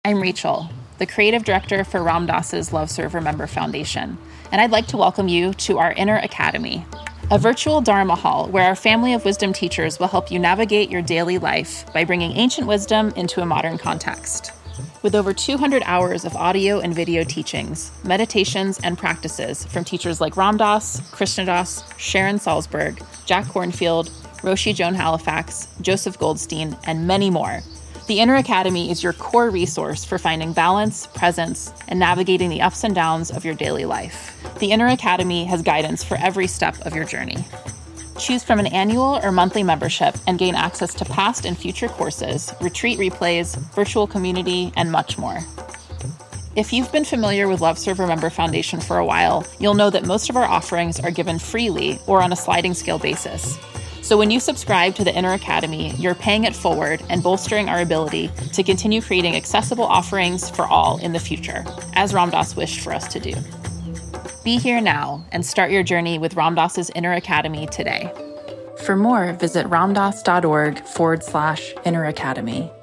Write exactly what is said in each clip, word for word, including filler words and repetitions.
I'm Rachel, the creative director for Ram Dass's Love Serve Remember Foundation, and I'd like to welcome you to our Inner Academy, a virtual Dharma hall where our family of wisdom teachers will help you navigate your daily life by bringing ancient wisdom into a modern context. With over two hundred hours of audio and video teachings, meditations, and practices from teachers like Ram Dass, Krishnadas, Sharon Salzberg, Jack Kornfield, Roshi Joan Halifax, Joseph Goldstein, and many more, the Inner Academy is your core resource for finding balance, presence, and navigating the ups and downs of your daily life. The Inner Academy has guidance for every step of your journey. Choose from an annual or monthly membership and gain access to past and future courses, retreat replays, virtual community, and much more. If you've been familiar with Love Serve Remember Foundation for a while, you'll know that most of our offerings are given freely or on a sliding scale basis. So when you subscribe to the Inner Academy, you're paying it forward and bolstering our ability to continue creating accessible offerings for all in the future, as Ram Dass wished for us to do. Be here now and start your journey with Ram Dass's Inner Academy today. For more, visit ramdass.org forward slash Inner Academy.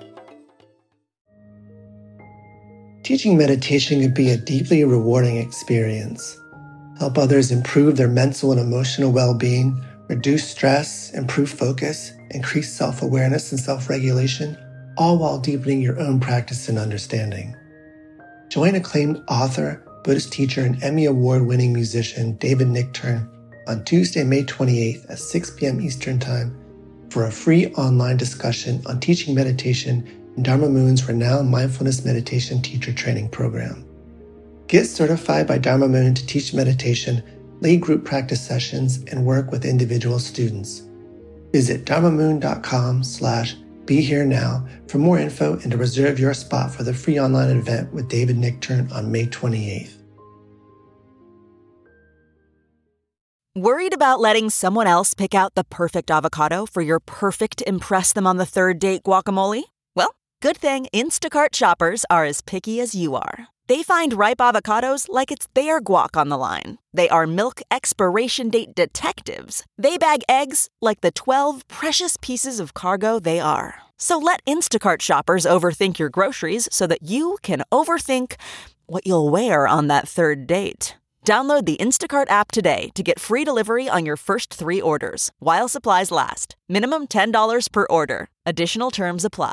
Teaching meditation can be a deeply rewarding experience. Help others improve their mental and emotional well-being, reduce stress, improve focus, increase self-awareness and self-regulation, all while deepening your own practice and understanding. Join acclaimed author, Buddhist teacher, and Emmy Award-winning musician David Nichtern on Tuesday, May twenty-eighth at six p.m. Eastern Time for a free online discussion on teaching meditation in Dharma Moon's renowned mindfulness meditation teacher training program. Get certified by Dharma Moon to teach meditation, lead group practice sessions, and work with individual students. Visit dharmamoon.com slash be here now for more info and to reserve your spot for the free online event with David Nichtern on May twenty-eighth. Worried about letting someone else pick out the perfect avocado for your perfect impress them on the third date guacamole? Well, good thing Instacart shoppers are as picky as you are. They find ripe avocados like it's their guac on the line. They are milk expiration date detectives. They bag eggs like the twelve precious pieces of cargo they are. So let Instacart shoppers overthink your groceries so that you can overthink what you'll wear on that third date. Download the Instacart app today to get free delivery on your first three orders, while supplies last. Minimum ten dollars per order. Additional terms apply.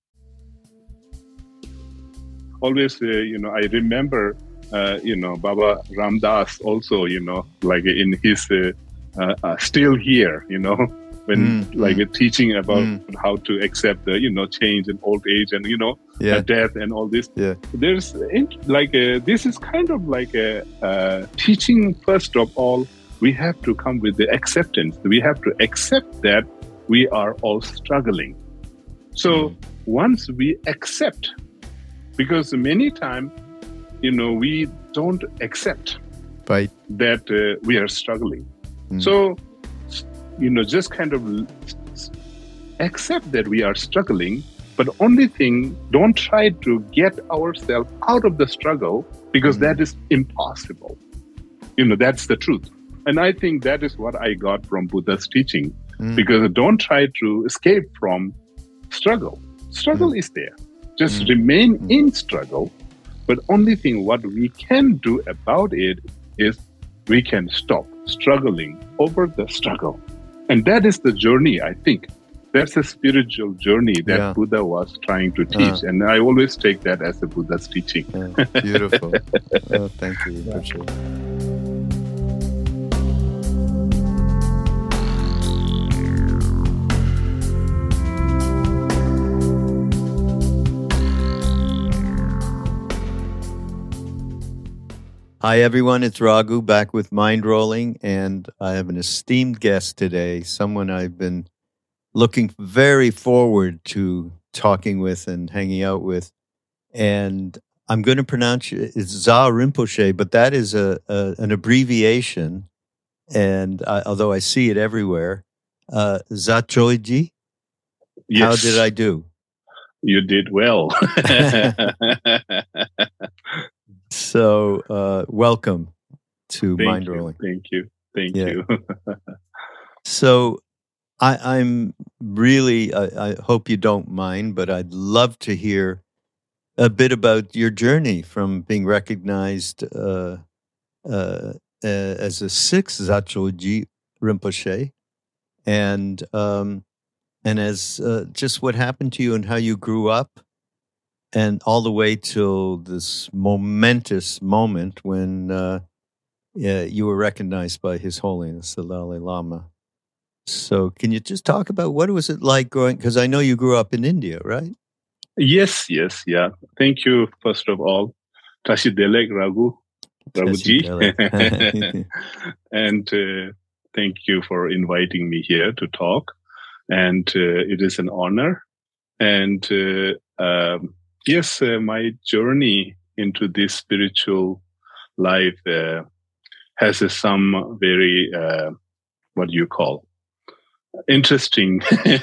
Always, uh, you know, I remember, uh, you know, Baba Ram Dass also, you know, like in his uh, uh, uh, Still Here, you know, when mm, like mm. uh, teaching about mm. how to accept the, you know, change and old age and, you know, yeah. uh, death and all this. Yeah. There's like, a, this is kind of like a uh, teaching, first of all, we have to come with the acceptance. We have to accept that we are all struggling. So mm. once we accept, because many times, you know, we don't accept right. that uh, we are struggling. Mm. So, you know, just kind of accept that we are struggling, but only thing, don't try to get ourselves out of the struggle because mm. that is impossible. You know, that's the truth. And I think that is what I got from Buddha's teaching, mm. because don't try to escape from struggle. Struggle mm. is there. Just mm. remain mm. in struggle, but only thing what we can do about it is we can stop struggling over the struggle. And that is the journey, I think. That's a spiritual journey that yeah. Buddha was trying to teach. Uh, and I always take that as a Buddha's teaching. Yeah, beautiful. Oh, thank you. Appreciate it. Hi, everyone. It's Raghu back with Mind Rolling, and I have an esteemed guest today, someone I've been looking very forward to talking with and hanging out with. And I'm going to pronounce it, it's Za Rinpoche, but that is a, a an abbreviation, and I, although I see it everywhere, uh, Zachoiji, yes. How did I do? You did well. So, uh, welcome to Thank Mind you, Rolling. Thank you. Thank yeah. you. So, I, I'm really, I, I hope you don't mind, but I'd love to hear a bit about your journey from being recognized uh, uh, uh, as a sixth Zachoji Rinpoche, and um, and as uh, just what happened to you and how you grew up, and all the way till this momentous moment when uh, yeah, you were recognized by His Holiness the Dalai Lama. So, can you just talk about what was it like growing? Because I know you grew up in India, right? Yes, yes, yeah. Thank you, first of all, Tashi Delek Raghu, Raghuji. And uh, thank you for inviting me here to talk. And uh, it is an honor. And uh, um, yes, uh, my journey into this spiritual life uh, has uh, some very, uh, what do you call, interesting.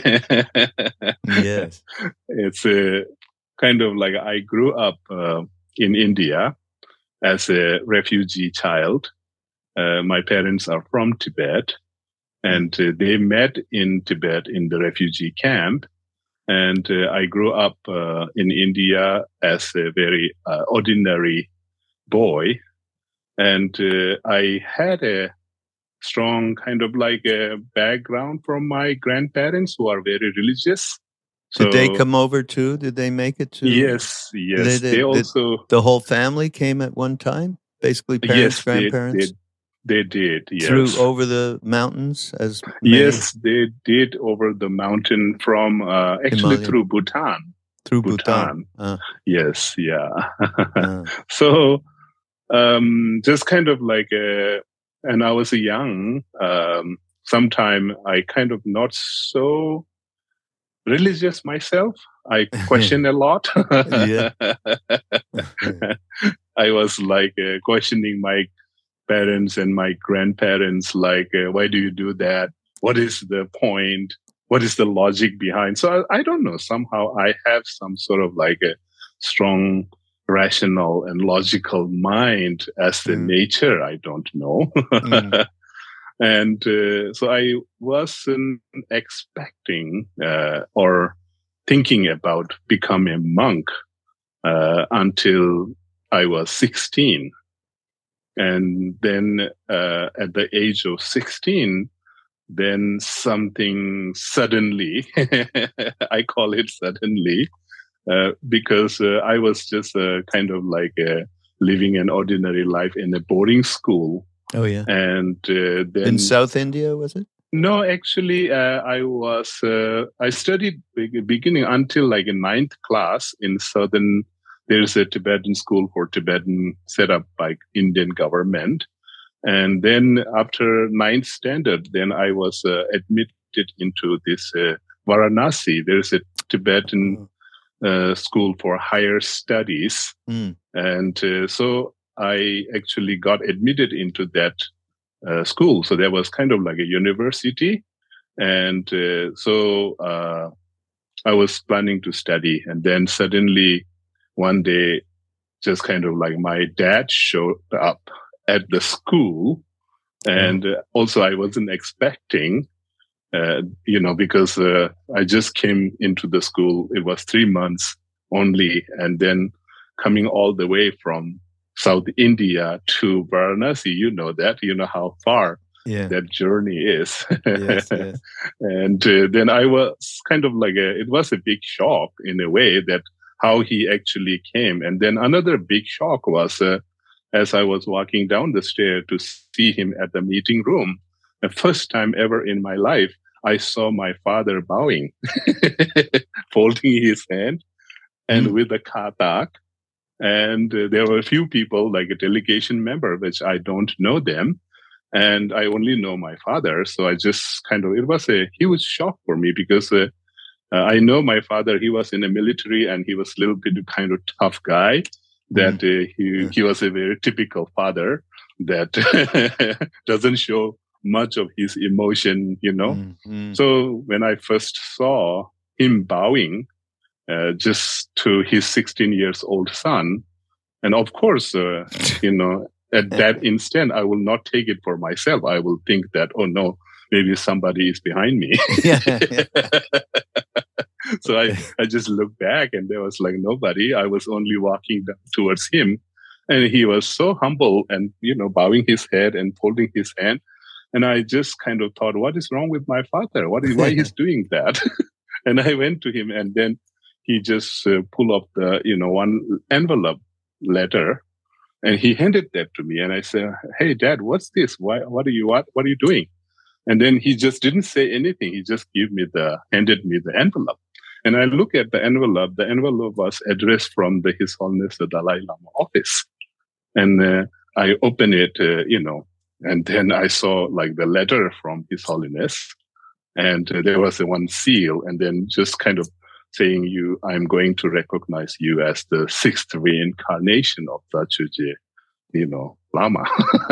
Yes. It's a kind of like I grew up uh, in India as a refugee child. Uh, my parents are from Tibet, and uh, they met in Tibet in the refugee camp. And uh, I grew up uh, in India as a very uh, ordinary boy. And uh, I had a strong kind of like a background from my grandparents who are very religious. So, did they come over too? Did they make it too? Yes, yes. They, they, they also the, the whole family came at one time. Basically, parents, yes, grandparents. They, they, they did. Yes. Through over the mountains, as many? Yes, they did over the mountain from uh, actually Himalayan. through Bhutan. Through Bhutan. Bhutan. Uh, Yes, yeah. uh, So, um, just kind of like a. And I was young. Um, sometime I kind of not so religious myself. I question a lot. Yeah. I was like uh, questioning my parents and my grandparents, like, uh, why do you do that? What is the point? What is the logic behind? So I, I don't know. Somehow I have some sort of like a strong rational and logical mind as the Mm. nature. I don't know. Mm. And uh, so I wasn't expecting uh, or thinking about becoming a monk uh, until I was sixteen. And then uh, at the age of sixteen, then something suddenly, I call it suddenly, Uh, because uh, I was just uh, kind of like uh, living an ordinary life in a boarding school. Oh, yeah. And uh, then... In South India, was it? No, actually, uh, I was, uh, I studied be- beginning until like a ninth class in southern, there's a Tibetan school for Tibetan set up by Indian government. And then after ninth standard, then I was uh, admitted into this uh, Varanasi. There's a Tibetan Oh. Uh, school for higher studies. Mm. And uh, so I actually got admitted into that uh, school. So there was kind of like a university. And uh, so uh, I was planning to study. And then suddenly one day, just kind of like my dad showed up at the school. And uh, also I wasn't expecting Uh, you know, because uh, I just came into the school. It was three months only. And then coming all the way from South India to Varanasi, you know that, you know how far Yeah. that journey is. Yes, yes. And uh, then I was kind of like, a, it was a big shock in a way that how he actually came. And then another big shock was uh, as I was walking down the stair to see him at the meeting room. The first time ever in my life, I saw my father bowing, folding his hand, and Mm. with a katak. And uh, there were a few people, like a delegation member, which I don't know them. And I only know my father. So I just kind of, it was a huge shock for me because uh, uh, I know my father, he was in the military and he was a little bit kind of tough guy. That uh, he, Yeah. he was a very typical father that doesn't show much of his emotion, you know. Mm, mm. So when I first saw him bowing uh, just to his sixteen years old son, and of course, uh, you know, at that instant, I will not take it for myself. I will think that, oh no, maybe somebody is behind me. Yeah, yeah. So I, I just looked back and there was like nobody. I was only walking down towards him. And he was so humble and, you know, bowing his head and folding his hand. And I just kind of thought, what is wrong with my father? What is, why he's doing that? And I went to him and then he just uh, pulled up the, you know, one envelope letter and he handed that to me. And I said, hey, Dad, what's this? Why, what are you, what, what are you doing? And then he just didn't say anything. He just gave me the, handed me the envelope. And I look at the envelope. The envelope was addressed from the His Holiness the Dalai Lama office. And uh, I opened it, uh, you know, and then I saw like the letter from His Holiness. And uh, there was a one seal. And then just kind of saying, "You, I'm going to recognize you as the sixth reincarnation of the Chuje, you know, Lama."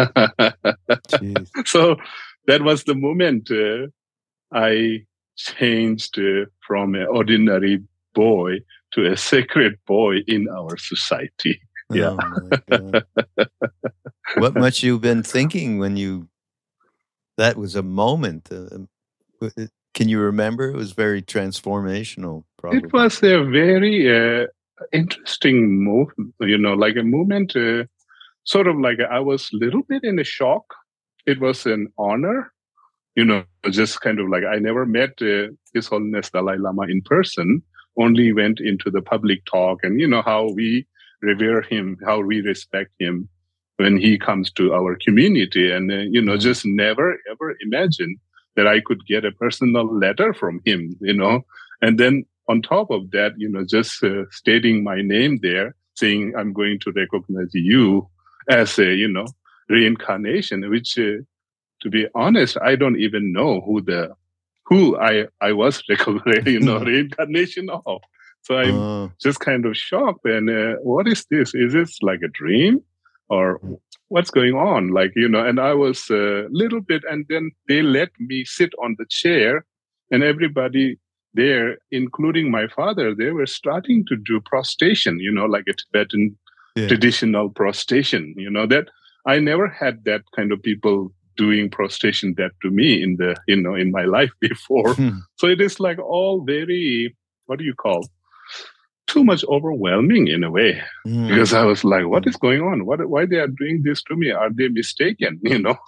So that was the moment uh, I changed uh, from an ordinary boy to a sacred boy in our society. Yeah. Oh, what must you have been thinking when you, that was a moment. Uh, can you remember? It was very transformational, probably. It was a very uh, interesting move, you know, like a moment, uh, sort of like I was a little bit in a shock. It was an honor. You know, just kind of like I never met uh, His Holiness Dalai Lama in person, only went into the public talk and, you know, how we revere him, how we respect him when he comes to our community. And, uh, you know, just never, ever imagined that I could get a personal letter from him, you know. And then on top of that, you know, just uh, stating my name there, saying I'm going to recognize you as a, you know, reincarnation, which... Uh, To be honest, I don't even know who the who I I was, you know, reincarnation of. So I'm uh. just kind of shocked. And uh, what is this? Is this like a dream, or what's going on? Like, you know. And I was a little bit, and then they let me sit on the chair, and everybody there, including my father, they were starting to do prostration. You know, like a Tibetan yeah. traditional prostration. You know, that I never had that kind of people doing prostration that to me in the, you know, in my life before. Hmm. So it is like all very, what do you call, too much overwhelming in a way. Hmm. Because I was like, what is going on? What, why they are doing this to me? Are they mistaken? You know?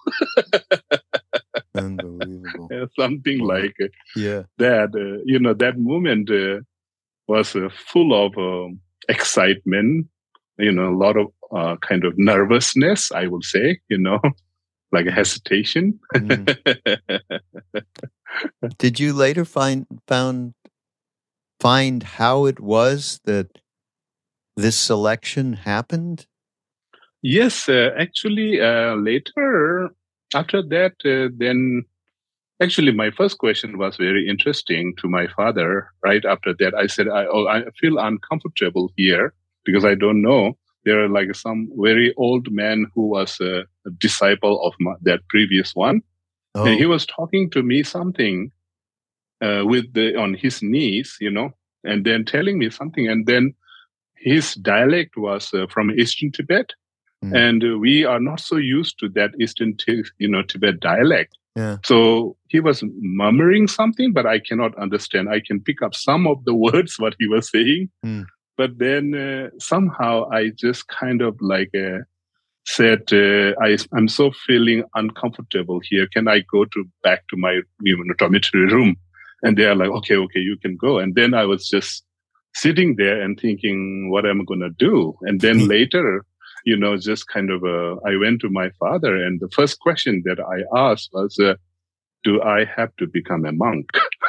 Unbelievable. Something wow. like uh, yeah. that, uh, you know, that moment uh, was uh, full of uh, excitement, you know, a lot of uh, kind of nervousness, I would say, you know. Like a hesitation. Mm. Did you later find found find how it was that this selection happened? Yes, uh, actually, uh, later after that, uh, then actually my first question was very interesting to my father. Right after that, I said, I, oh, I feel uncomfortable here because I don't know. There are like some very old man who was a, a disciple of my, that previous one. Oh. And he was talking to me something uh, with the, on his knees, you know, and then telling me something. And then his dialect was uh, from Eastern Tibet. Mm. And uh, we are not so used to that Eastern, you know, Tibet dialect. Yeah. So he was murmuring something, but I cannot understand. I can pick up some of the words, what he was saying. Mm. But then uh, somehow I just kind of like uh, said, uh, I, I'm so feeling uncomfortable here. Can I go to back to my you know, dormitory room? And they are like, okay, okay, you can go. And then I was just sitting there and thinking, what am I going to do? And then later, you know, just kind of, uh, I went to my father. And the first question that I asked was, uh, do I have to become a monk?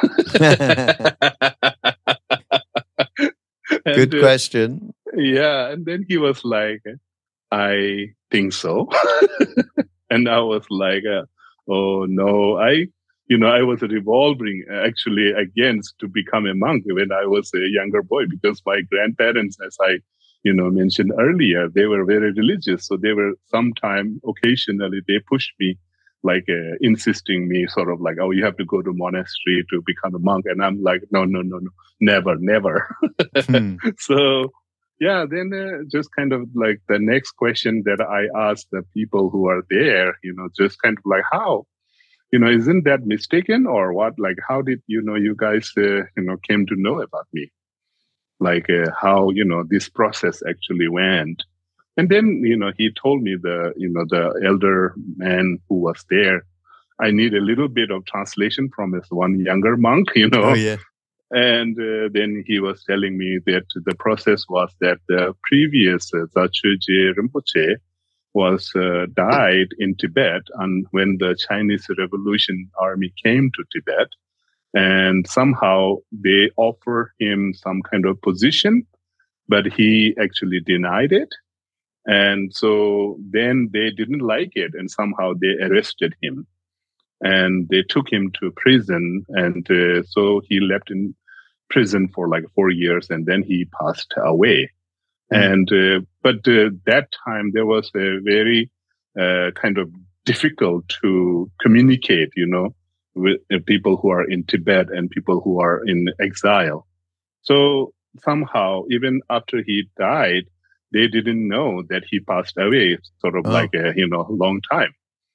Good and, question. Uh, yeah. And then he was like, I think so. And I was like, uh, oh no, I, you know, I was revolving actually against to become a monk when I was a younger boy, because my grandparents, as I, you know, mentioned earlier, they were very religious. So they were sometime occasionally, they pushed me like uh, insisting me sort of like, oh, you have to go to monastery to become a monk. And I'm like, no, no, no, no, never, never. Hmm. So, yeah, then uh, just kind of like the next question that I asked the people who are there, you know, just kind of like, how? you know, isn't that mistaken or what? Like, how did, you know, you guys, uh, you know, came to know about me? Like uh, how, you know, this process actually went. And then, you know, he told me the, you know, the elder man who was there, I need a little bit of translation from his one younger monk, you know. Oh, yeah. And uh, then he was telling me that the process was that the previous uh, Zachuje Rinpoche was uh, died in Tibet, and when the Chinese Revolution Army came to Tibet, and somehow they offer him some kind of position, but he actually denied it. And so then they didn't like it, and somehow they arrested him. And they took him to prison, and uh, so he left in prison for like four years, and then he passed away. Mm. And uh, but uh, that time there was a very uh, kind of difficult to communicate, you know, with uh, people who are in Tibet and people who are in exile. So somehow, even after he died, they didn't know that he passed away, sort of oh. like a you know long time.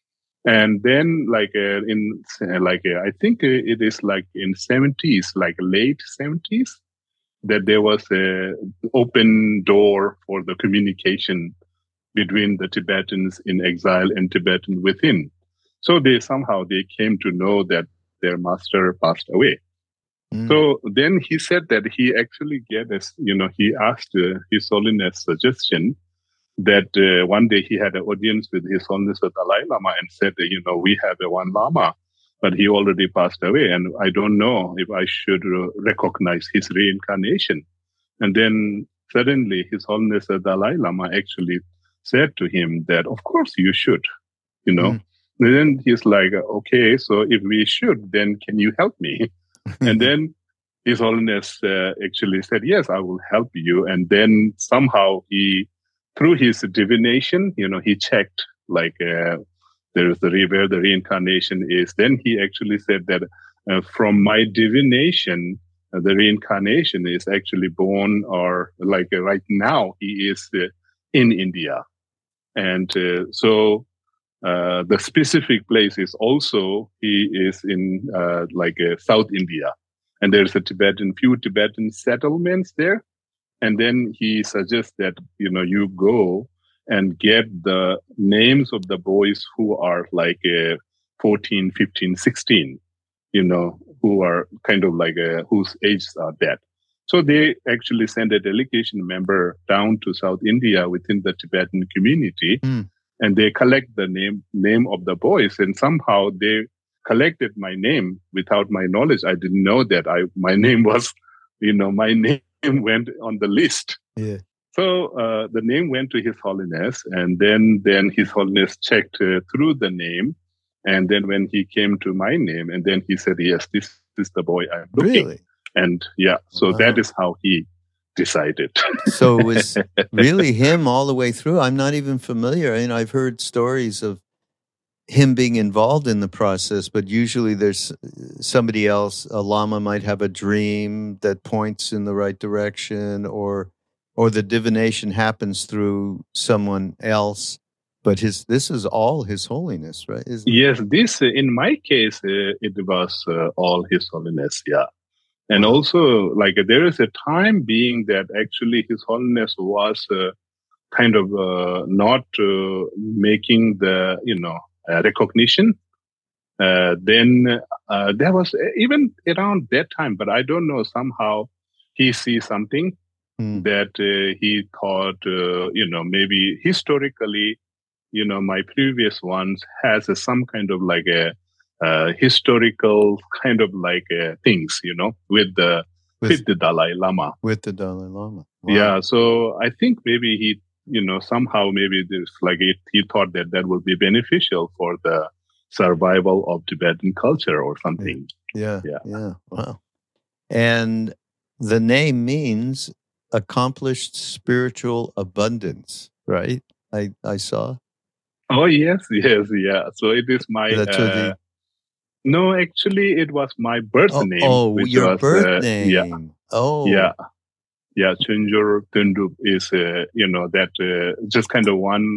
And then, like uh, in uh, like uh, I think uh, it is like in seventies, like late seventies, that there was a open door for the communication between the Tibetans in exile and Tibetan within. So they somehow they came to know that their master passed away. Mm. So then he said that he actually get a, you know, he asked uh, His Holiness suggestion that uh, one day he had an audience with His Holiness the Dalai Lama and said, you know, we have a one Lama, but he already passed away, and I don't know if I should uh, recognize his reincarnation. And then suddenly His Holiness the Dalai Lama actually said to him that, of course you should, you know. Mm. And then he's like, okay, so if we should, then can you help me? And then His Holiness uh, actually said, yes, I will help you. And then somehow he, through his divination, you know, he checked like uh, there is the re- where the reincarnation is. Then he actually said that uh, from my divination, uh, the reincarnation is actually born, or like uh, right now he is uh, in India. And uh, so uh, the specific place is also he is in uh, like uh, South India, and there's a Tibetan, few Tibetan settlements there. And then he suggests that, you know, you go and get the names of the boys who are like uh, fourteen, fifteen, sixteen, you know, who are kind of like uh, whose ages are that. So they actually send a delegation member down to South India within the Tibetan community, mm. and they collect the name name of the boys. And somehow they collected my name without my knowledge. I didn't know that I my name was, you know, my name went on the list. Yeah. So uh, the name went to His Holiness, and then then His Holiness checked uh, through the name, and then when he came to my name, and then he said, "Yes, this is the boy I'm looking." Really? And yeah, so wow. That is how he decided. So it was really him all the way through. I'm not even familiar. I mean, I've heard stories of him being involved in the process, but usually there's somebody else. A lama might have a dream that points in the right direction, or or the divination happens through someone else. But his this is all His Holiness, right? Isn't yes, this in my case uh, it was uh, all His Holiness, yeah. And wow. Also, like there is a time being that actually His Holiness was uh, kind of uh, not uh, making the you know. Uh, recognition. Uh, then uh, there was even around that time, but I don't know, somehow he sees something mm. that uh, he thought, uh, you know, maybe historically, you know, my previous ones has a, some kind of like a uh, historical kind of like uh, things, you know, with the with, with the Dalai Lama. With the Dalai Lama. Wow. Yeah. So I think maybe he you know, somehow maybe this like it, he thought that that would be beneficial for the survival of Tibetan culture or something. Yeah, yeah, yeah. Wow. And the name means accomplished spiritual abundance, right? I I saw. Oh yes, yes, yeah. So it is my. Uh, the... No, actually, it was my birth oh, name. Oh, your was, birth uh, name. Yeah. Oh, yeah. Yeah, Chunjur Tundup is, uh, you know, that uh, just kind of one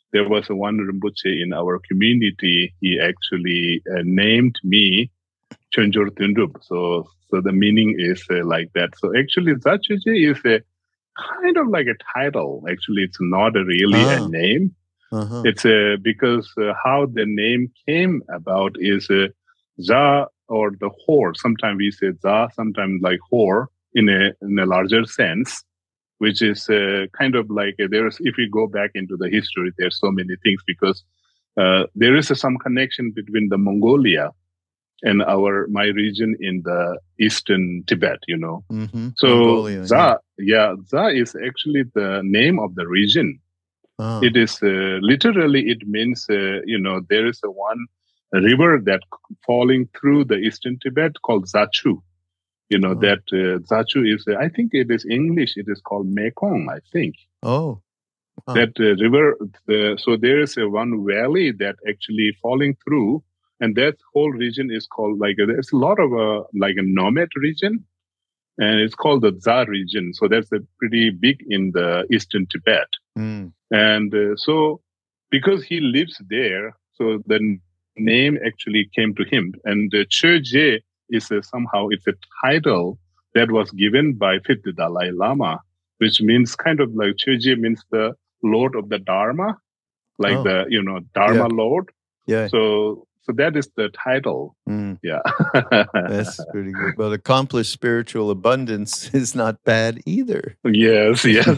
there was a one Rinpoche in our community. He actually uh, named me Chonjor Tundup. So, so the meaning is uh, like that. So actually, Zachoje is a kind of like a title. Actually, it's not a really ah. a name. Uh-huh. It's a, because uh, how the name came about is uh, Za or the Hor. Sometimes we say Za, sometimes like Hor in a in a larger sense, which is uh, kind of like uh, there's, if we go back into the history, there's so many things because uh, there is uh, some connection between the Mongolia and our my region in the eastern Tibet, you know. Mm-hmm. So Mongolia, Za, yeah. yeah, Za is actually the name of the region. Oh. It is uh, literally, it means, uh, you know, there is a one river that falling through the eastern Tibet called Zachu. You know, oh. that uh, Zachu is, uh, I think it is English, it is called Mekong, I think. Oh. Wow. That uh, river, uh, so there is a one valley that actually falling through, and that whole region is called, like, uh, there's a lot of, uh, like a nomad region, and it's called the Za region. So that's a pretty big in the eastern Tibet. Mm. And uh, so because he lives there, so the name actually came to him. And uh, Choje is uh, somehow, it's a title that was given by fifth Dalai Lama, which means kind of like Choje means the Lord of the Dharma, like oh. the, you know, Dharma yeah. Lord. Yeah. So so that is the title. Mm. Yeah. That's pretty good. Well, accomplished spiritual abundance is not bad either. Yes, yes.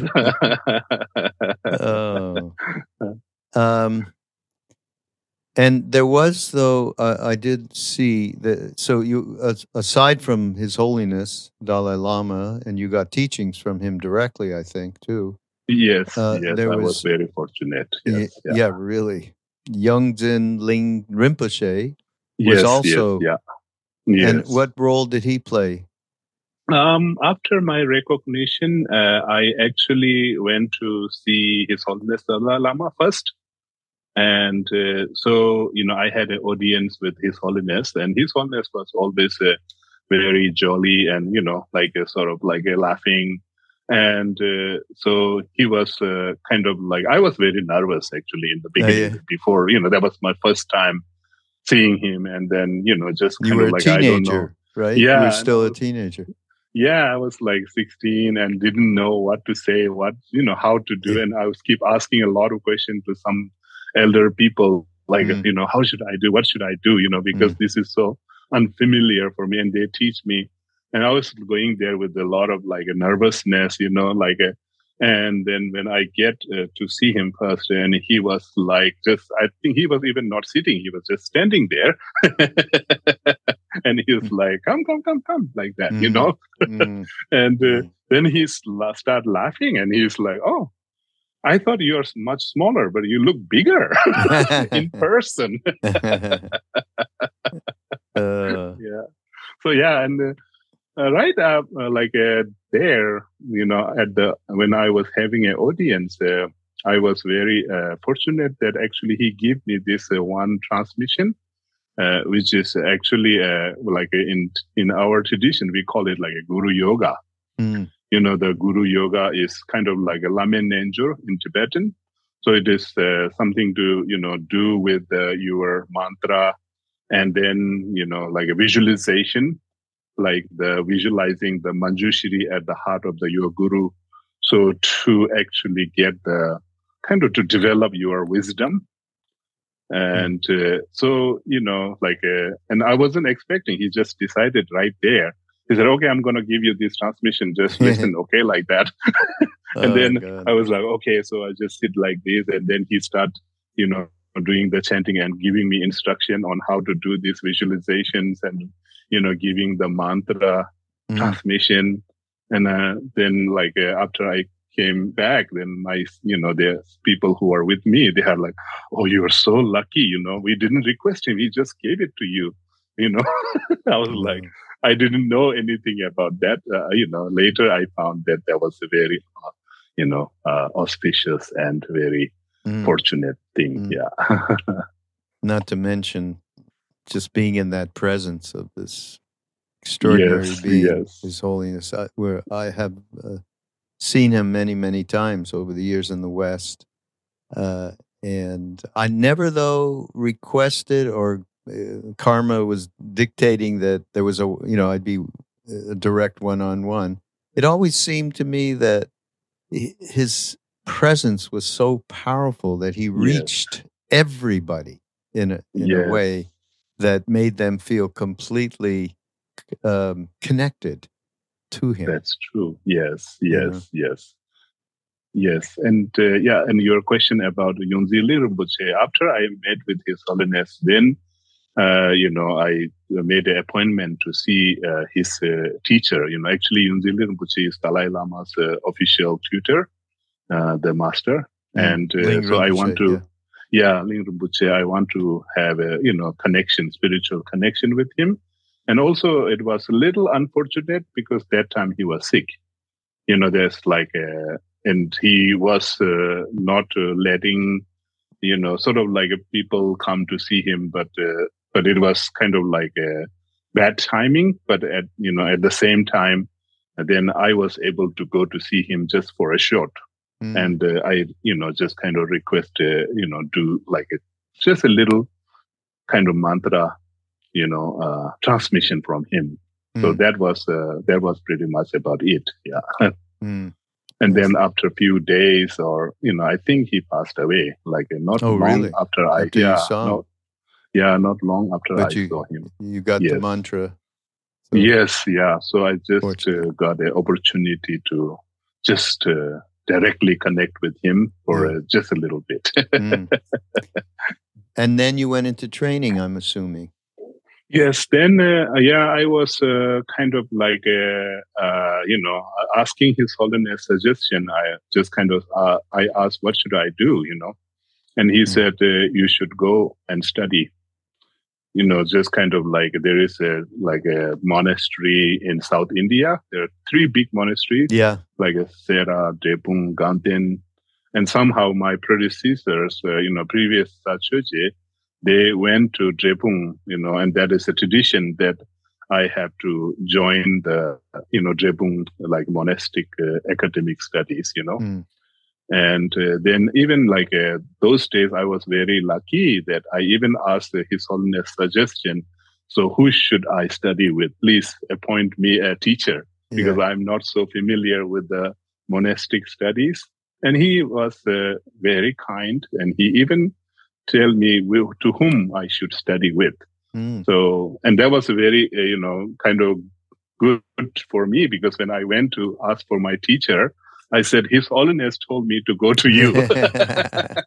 Oh. Um, and there was, though, uh, I did see that, so you, uh, aside from His Holiness, Dalai Lama, and you got teachings from him directly, I think, too. Yes, uh, yes, I was, was very fortunate. Yes, y- yeah. yeah, really. Yongdzin Ling Rinpoche was yes, also. Yes, yeah. Yes. And what role did he play? Um, after my recognition, uh, I actually went to see His Holiness Dalai Lama first. And uh, so, you know, I had an audience with His Holiness, and His Holiness was always uh, very jolly and, you know, like a sort of like a laughing. And uh, so he was uh, kind of like, I was very nervous actually in the beginning. Oh, yeah. Before, you know, that was my first time seeing him. And then, you know, just kind you were of like, a teenager, I don't know. Right? Yeah. You were still a teenager. Yeah, I was like sixteen and didn't know what to say, what, you know, how to do. Yeah. And I was keep asking a lot of questions to some elder people, like, mm. you know, how should I do? What should I do? You know, because mm. this is so unfamiliar for me. And they teach me. And I was going there with a lot of like a nervousness, you know, like a, and then when I get uh, to see him first, and he was like, just, I think he was even not sitting. He was just standing there. And he was like, come, come, come, come, like that, mm. you know? Mm. And uh, mm. then he started laughing and he's like, oh, I thought you're much smaller, but you look bigger in person. uh. Yeah. So, yeah. And, uh, Uh, right up, uh, like uh, there, you know, at the when I was having an audience, uh, I was very uh, fortunate that actually he gave me this uh, one transmission, uh, which is actually uh, like in in our tradition we call it like a Guru Yoga. Mm. You know, the Guru Yoga is kind of like a Lamen Nenjur in Tibetan, so it is uh, something to you know do with uh, your mantra, and then you know like a visualization. Like the visualizing the Manjushri at the heart of the your guru. So to actually get the kind of to develop your wisdom. And uh, so, you know, like, uh, and I wasn't expecting, he just decided right there. He said, okay, I'm going to give you this transmission. Just listen. Okay. Like that. And oh, then God. I was like, okay, so I just sit like this. And then he started, you know, doing the chanting and giving me instruction on how to do these visualizations and, you know, giving the mantra mm. transmission. And uh, then like uh, after I came back, then my, you know, the people who are with me, they are like, oh, you are so lucky. You know, we didn't request him. He just gave it to you. You know, I was mm. like, I didn't know anything about that. Uh, you know, later I found that that was a very, uh, you know, uh, auspicious and very mm. fortunate thing. Mm. Yeah. Not to mention just being in that presence of this extraordinary yes, being, yes. His Holiness, I, where I have uh, seen him many, many times over the years in the West. Uh, and I never, though, requested or uh, karma was dictating that there was a, you know, I'd be a direct one-on-one. It always seemed to me that his presence was so powerful that he reached yes. everybody in a, in yes. a way that made them feel completely um, connected to him. That's true. Yes, yes, yeah. yes. Yes, and uh, yeah, and your question about Yunzili Rinpoche, after I met with His Holiness, then, uh, you know, I made an appointment to see uh, his uh, teacher. You know, actually, Yunzili Rinpoche is Dalai Lama's uh, official tutor, uh, the master. Mm. And uh, so Rinpoche, I want to, yeah, yeah Ling Rinpoche, I want to have a, you know, connection, spiritual connection with him. And also, it was a little unfortunate because that time he was sick. You know, there's like a, and he was uh, not uh, letting, you know, sort of like people come to see him, but uh, but it was kind of like a bad timing. But at you know at the same time, then I was able to go to see him just for a short, mm. and uh, I you know just kind of request uh, you know do like a, just a little kind of mantra, you know, uh, transmission from him. Mm. So that was uh, that was pretty much about it. Yeah. Mm. And then after a few days, or you know, I think he passed away. Like not oh, long really? after I, after yeah, you saw not, yeah, not long after but I you, saw him. You got yes. the mantra. So yes, yeah. So I just uh, got the opportunity to just uh, directly connect with him for yeah. uh, just a little bit. mm. And then you went into training, I'm assuming. Yes, then, uh, yeah, I was uh, kind of like, uh, uh, you know, asking His Holiness suggestion. I just kind of, uh, I asked, what should I do, you know? And he mm-hmm. said, uh, you should go and study. You know, just kind of like, there is a, like a monastery in South India. There are three big monasteries. Yeah. Like a Sera, Drepung, Ganten. And somehow my predecessors, uh, you know, previous Sachoje, they went to Drepung, you know, and that is a tradition that I have to join the, you know, Drepung, like monastic uh, academic studies, you know. Mm. And uh, then even like uh, those days, I was very lucky that I even asked uh, His Holiness suggestion. So who should I study with? Please appoint me a teacher because yeah. I'm not so familiar with the monastic studies. And he was uh, very kind, and he even tell me to whom I should study with. Mm. So, and that was a very, uh, you know, kind of good for me because when I went to ask for my teacher, I said, His Holiness told me to go to you. That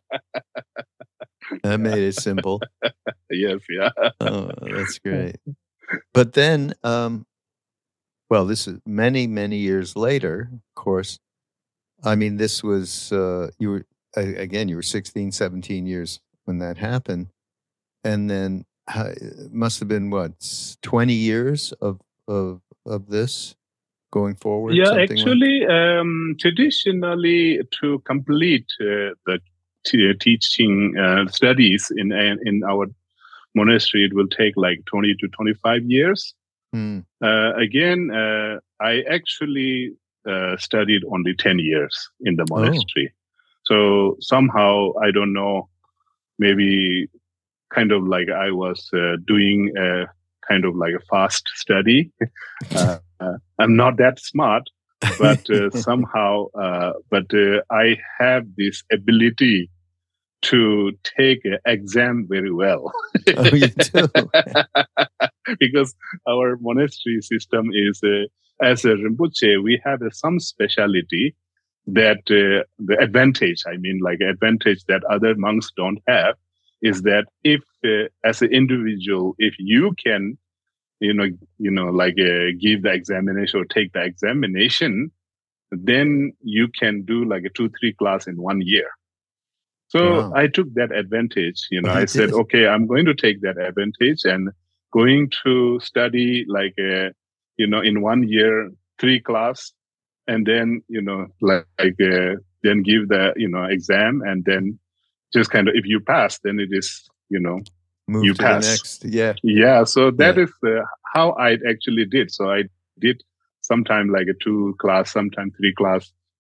made it simple. Yes, yeah. Oh, that's great. But then, um, well, this is many, many years later, of course. I mean, this was, uh, you were, again, you were sixteen, seventeen years when that happened. And then uh, it must have been, what, twenty years of of of this going forward? Yeah, actually, like? um, traditionally, to complete uh, the t- teaching uh, studies in in our monastery, it will take like twenty to twenty-five years. Hmm. Uh, again, uh, I actually uh, studied only ten years in the monastery. Oh. So somehow, I don't know, maybe kind of like I was uh, doing a kind of like a fast study. Uh, uh, I'm not that smart, but uh, somehow, uh, but uh, I have this ability to take an exam very well. Oh, you do? Because our monastery system is, uh, as a Rinpoche, we have uh, some speciality that uh, the advantage, I mean, like advantage that other monks don't have is that if, uh, as an individual, if you can, you know, you know, like uh, give the examination or take the examination, then you can do like a two, three class in one year. So wow. I took that advantage, you know, I said, okay, I'm going to take that advantage and going to study like, a, you know, in one year, three class. And then, you know, like, like uh, then give the, you know, exam and then just kind of, if you pass, then it is, you know, Move you to pass. The next. Yeah. Yeah. So that yeah. is uh, how I actually did. So I did sometime like a two class, sometime three class.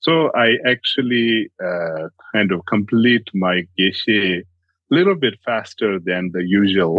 So I actually uh, kind of complete my Geshe a little bit faster than the usual.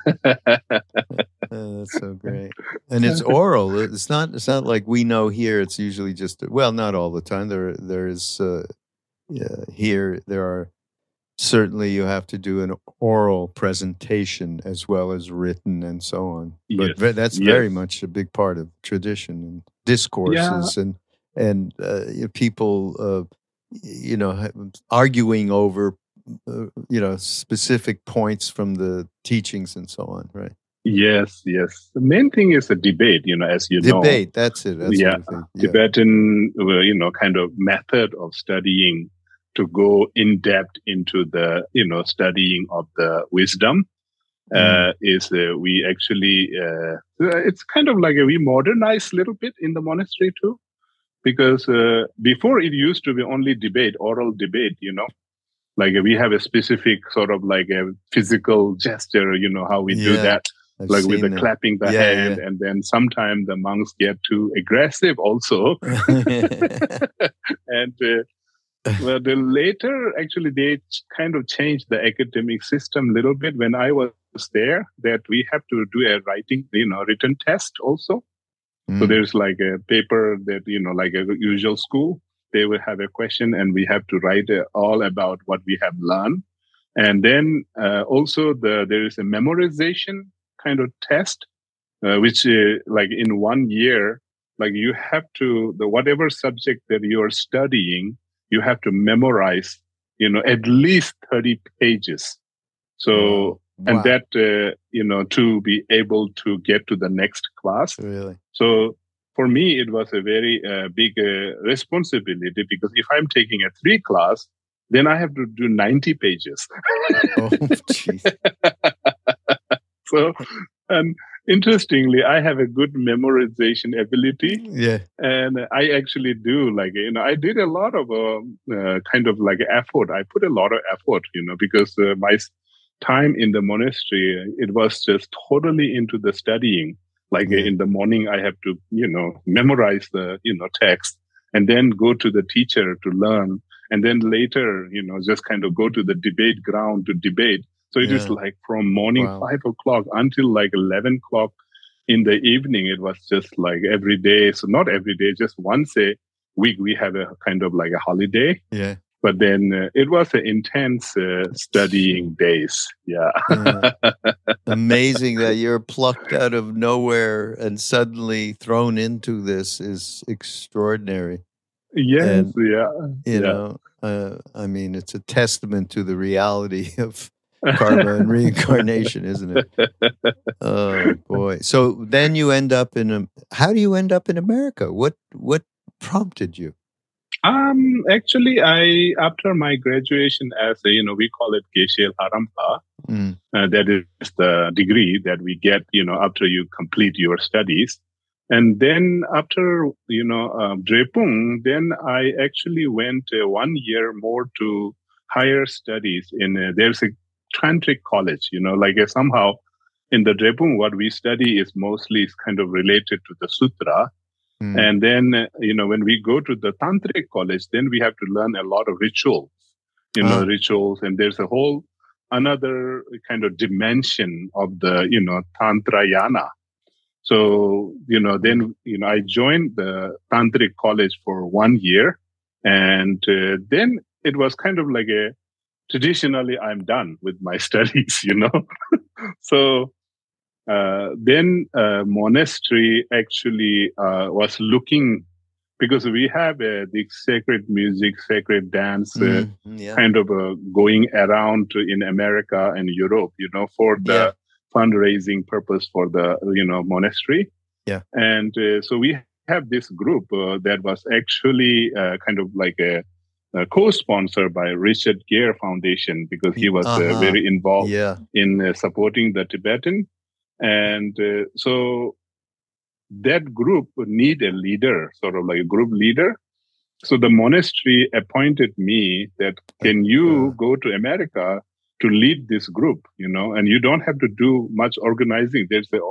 Oh, that's so great. And it's oral. It's not. It's not like we know here. It's usually just well, not all the time. There, there is uh, yeah, here. There are certainly you have to do an oral presentation as well as written and so on. Yes. But that's yes. very much a big part of tradition and discourses Yeah. and and uh, people, uh, you know, arguing over, uh, you know, specific points from the teachings and so on. Right. Yes, yes. The main thing is the debate, you know, as you debate, know. Debate, that's it. That's yeah. what I think. Yeah. Tibetan, you know, kind of method of studying to go in depth into the, you know, studying of the wisdom mm. uh, is uh, we actually, uh, it's kind of like a, we modernize a little bit in the monastery too, because uh, before it used to be only debate, oral debate, you know. Like we have a specific sort of like a physical gesture, you know, how we yeah. do that. I've like with the that. clapping the yeah, hand, yeah. and then sometimes the monks get too aggressive also. and uh, well, the later, actually, they kind of changed the academic system a little bit. When I was there, that we have to do a writing, you know, written test also. Mm. So there's like a paper that, you know, like a usual school, they will have a question and we have to write uh, all about what we have learned. And then uh, also the there is a memorization kind of test, uh, which uh, like in one year, like you have to, the whatever subject that you're studying, you have to memorize, you know, at least thirty pages. So, wow. and Wow. that, uh, you know, to be able to get to the next class. Really? So for me, it was a very uh, big uh, responsibility, because if I'm taking a three class, then I have to do ninety pages. Oh, jeez. So, and interestingly, I have a good memorization ability. Yeah. And I actually do, like, you know, I did a lot of uh, uh, kind of like effort. I put a lot of effort, you know, because uh, my time in the monastery, it was just totally into the studying. Like yeah. in the morning, I have to, you know, memorize the, you know, text and then go to the teacher to learn. And then later, you know, just kind of go to the debate ground to debate. So it yeah. is like from morning wow. five o'clock until like eleven o'clock in the evening. It was just like every day. So not every day, just once a week we have a kind of like a holiday. Yeah. But then uh, it was an intense uh, studying days. Yeah. yeah. Amazing that you're plucked out of nowhere and suddenly thrown into this is extraordinary. Yes. And, yeah. You yeah. know, uh, I mean, it's a testament to the reality of karma and reincarnation, isn't it? Oh boy! So then you end up in a. How do you end up in America? What what prompted you? Um, actually, I after my graduation as a, you know, we call it Geshe Harampa. Mm. Uh, that is the degree that we get, you know, after you complete your studies. And then after, you know, uh, Drepung, then I actually went uh, one year more to higher studies in, uh, there's a tantric college, you know, like uh, somehow in the Drepung, what we study is mostly is kind of related to the sutra. Mm. And then, uh, you know, when we go to the tantric college, then we have to learn a lot of rituals, you know, oh. rituals. And there's a whole another kind of dimension of the, you know, Tantrayana. So, you know, then, you know, I joined the Tantric College for one year. And uh, then it was kind of like a, traditionally, I'm done with my studies, you know. so uh, then uh, monastery actually uh, was looking, because we have uh, the sacred music, sacred dance, uh, mm, yeah. kind of uh, going around to, in America and Europe, you know, for the yeah. fundraising purpose for the, you know, monastery. Yeah. And uh, so we have this group uh, that was actually uh, kind of like a, a co-sponsored by Richard Gere Foundation, because he was uh-huh. uh, very involved yeah. in uh, supporting the Tibetan. And uh, so that group would need a leader, sort of like a group leader. So the monastery appointed me that, can you go to America to lead this group, you know, and you don't have to do much organizing. There's the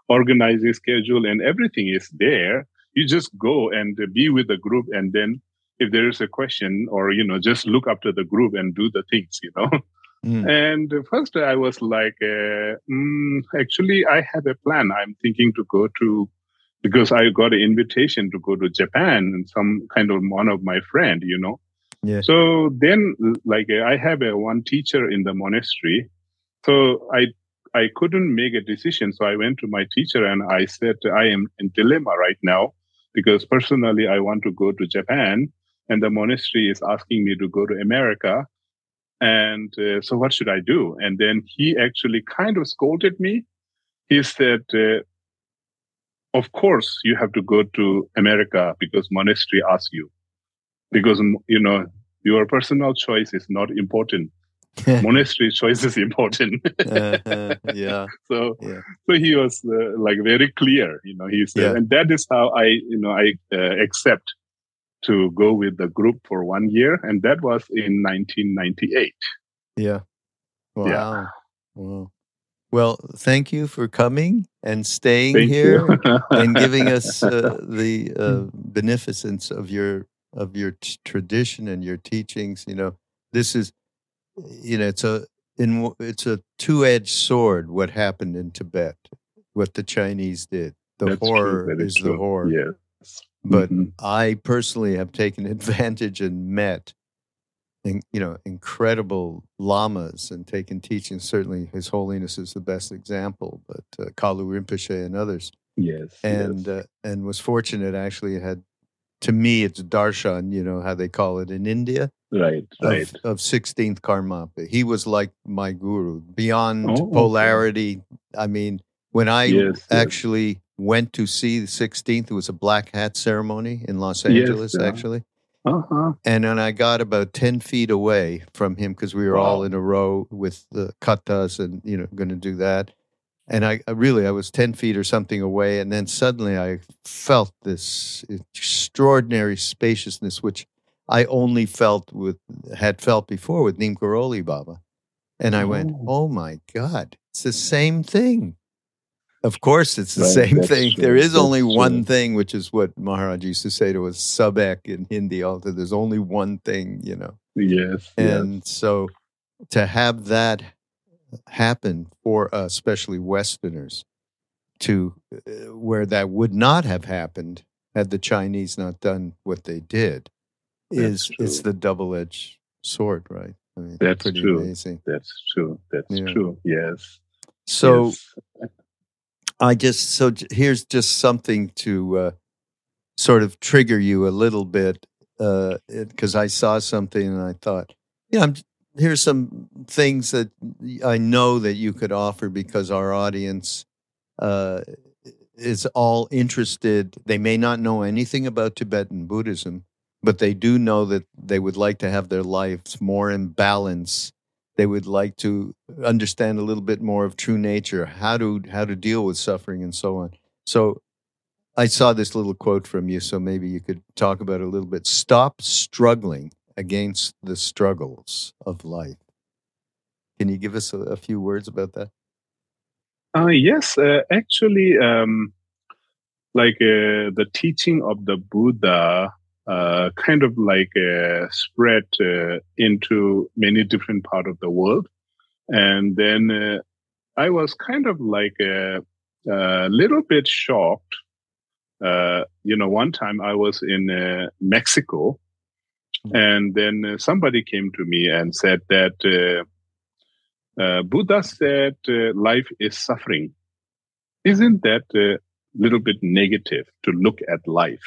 organizing schedule and everything is there. You just go and be with the group, and then if there is a question, or, you know, just look up to the group and do the things, you know. Mm. And first I was like, uh, mm, actually, I have a plan. I'm thinking to go to, because I got an invitation to go to Japan and some kind of one of my friend, you know. Yeah. So then, like, I have a one teacher in the monastery. So I I couldn't make a decision. So I went to my teacher and I said, I am in dilemma right now because personally I want to go to Japan and the monastery is asking me to go to America. And uh, so what should I do? And then he actually kind of scolded me. He said, uh, of course, you have to go to America because monastery asks you. Because, you know, your personal choice is not important. Monastery choice is important. uh-huh, yeah. So, yeah. so he was uh, like very clear, you know, he said, yeah. and that is how I, you know, I uh, accept to go with the group for one year. And that was in nineteen ninety-eight. Yeah. Wow. Yeah. Wow. Well, thank you for coming and staying Thank here and giving us uh, the uh, beneficence of your of your t- tradition and your teachings. You know, this is, you know, it's a in it's a two-edged sword. What happened in Tibet, what the Chinese did, the That's horror true, is true. the horror. Yes. But mm-hmm. I personally have taken advantage and met, in, you know, incredible lamas and taken teaching. Certainly, His Holiness is the best example, but uh, Kalu Rinpoche and others. Yes. And yes. Uh, and was fortunate. Actually, had to me it's darshan. You know how they call it in India. Right. Right. Of, of sixteenth Karmapa. He was like my guru beyond oh, polarity. Okay. I mean, when I yes, actually. Yes. went to see the sixteenth. It was a black hat ceremony in Los Angeles, yes, yeah. actually. Uh-huh. And then I got about ten feet away from him because we were wow. all in a row with the katas and, you know, going to do that. And I, I really, I was ten feet or something away. And then suddenly I felt this extraordinary spaciousness, which I only felt with, had felt before with Neem Karoli Baba. And I oh. went, oh my God, it's the same thing. Of course, it's the right, same thing. True. There is that's only true. one thing, which is what Maharaj used to say to us, sabek in Hindi. Also, there's only one thing, you know. Yes. And yes. so to have that happen for us, especially Westerners, to uh, where that would not have happened had the Chinese not done what they did, is it's the double-edged sword, right? I mean, that's pretty true. Amazing. That's true. That's yeah. true. Yes. So. Yes. I just, so here's just something to uh, sort of trigger you a little bit, because uh, I saw something and I thought, yeah, I'm, here's some things that I know that you could offer because our audience uh, is all interested. They may not know anything about Tibetan Buddhism, but they do know that they would like to have their lives more in balance. They would like to understand a little bit more of true nature, how to how to deal with suffering and so on. So I saw this little quote from you, so maybe you could talk about it a little bit. Stop struggling against the struggles of life. Can you give us a, a few words about that? Uh, yes, uh, actually, um, like uh, the teaching of the Buddha Uh, kind of like uh, spread uh, into many different parts of the world. And then uh, I was kind of like a, a little bit shocked. Uh, you know, one time I was in uh, Mexico, and then uh, somebody came to me and said that uh, uh, Buddha said uh, life is suffering. Isn't that a little bit negative to look at life?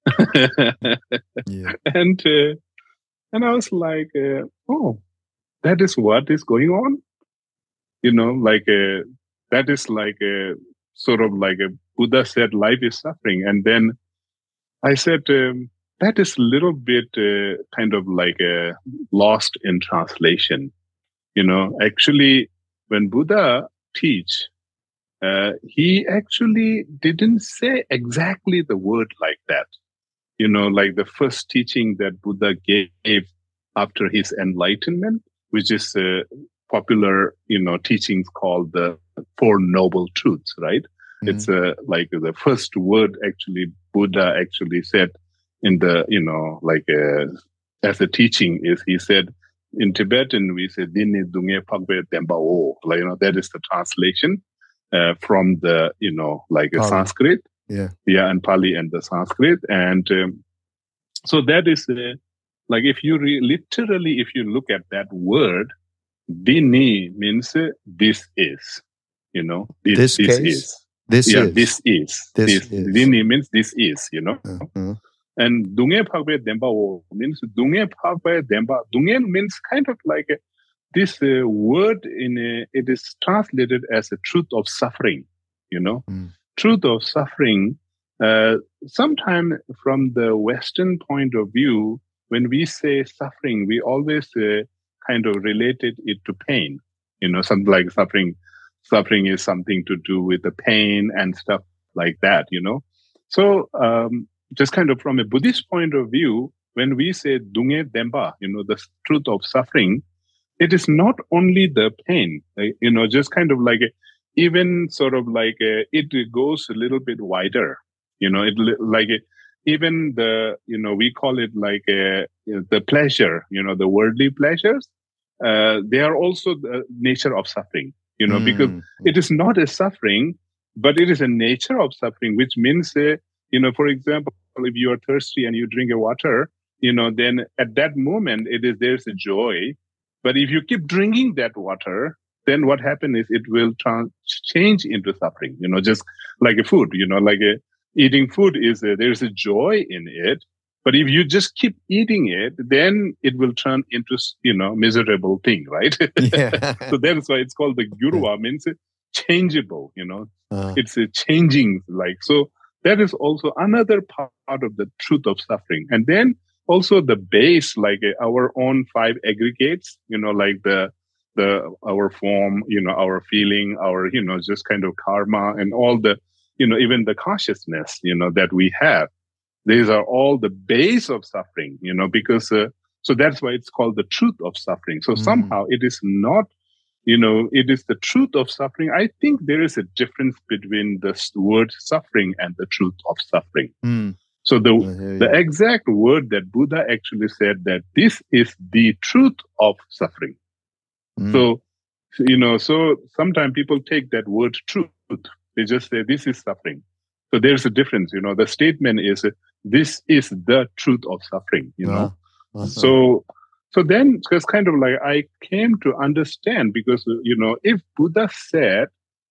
yeah. And uh, and I was like, uh, oh, that is what is going on, you know, like uh, that is like a sort of like a Buddha said, life is suffering, and then I said um, that is a little bit uh, kind of like a lost in translation, you know. Actually, when Buddha teach, uh, he actually didn't say exactly the word like that. You know, like the first teaching that Buddha gave after his enlightenment, which is a popular, you know, teachings called the Four Noble Truths, right? Mm-hmm. It's uh, like the first word actually Buddha actually said in the, you know, like uh, as a teaching is, he said, in Tibetan, we say, Dini Dunge Pagbe Dembao. Like, you know, that is the translation uh, from the, you know, like a Pali. Sanskrit. Yeah. Yeah, and Pali and the Sanskrit. And um, so that is, uh, like, if you re- literally, if you look at that word, Dini means uh, this is, you know, this, This this case? is. This yeah, is. this is. This This, is. Dini means this is, you know. Uh-huh. And Dunge Phagbe Demba Wo means Dunge Phagbe Demba. Dunge means kind of like a, this uh, word in a, it is translated as a truth of suffering, you know. Mm. Truth of suffering. Uh, Sometimes from the Western point of view, when we say suffering, we always uh, kind of related it to pain. You know, something like suffering. Suffering is something to do with the pain and stuff like that, you know. So um, just kind of from a Buddhist point of view, when we say Dunge Demba, you know, the truth of suffering, it is not only the pain, like, you know, just kind of like a, even sort of like a, it goes a little bit wider, you know, it like a, even the, you know, we call it like a, you know, the pleasure, you know, the worldly pleasures, uh, they are also the nature of suffering, you know, mm. because it is not a suffering, but it is a nature of suffering, which means, uh, you know, for example, if you are thirsty and you drink a water, you know, then at that moment, it is, there's a joy. But if you keep drinking that water, then what happens is it will trans- change into suffering, you know, just like a food, you know, like a, eating food is, a, there's a joy in it. But if you just keep eating it, then it will turn into, you know, miserable thing, right? Yeah. So that's why it's called the gyurva, means changeable, you know, uh. it's a changing, like, so that is also another part of the truth of suffering. And then also the base, like uh, our own five aggregates, you know, like the, the, our form, you know, our feeling, our, you know, just kind of karma and all the, you know, even the consciousness, you know, that we have. These are all the base of suffering, you know, because, uh, so that's why it's called the truth of suffering. So mm. somehow it is not, you know, it is the truth of suffering. I think there is a difference between the word suffering and the truth of suffering. Mm. So the, the exact word that Buddha actually said that this is the truth of suffering. Mm. So, you know, so sometimes people take that word truth. They just say this is suffering. So there's a difference, you know, the statement is, uh, this is the truth of suffering, you know. Uh, uh-huh. So, so then it's kind of like I came to understand because, you know, if Buddha said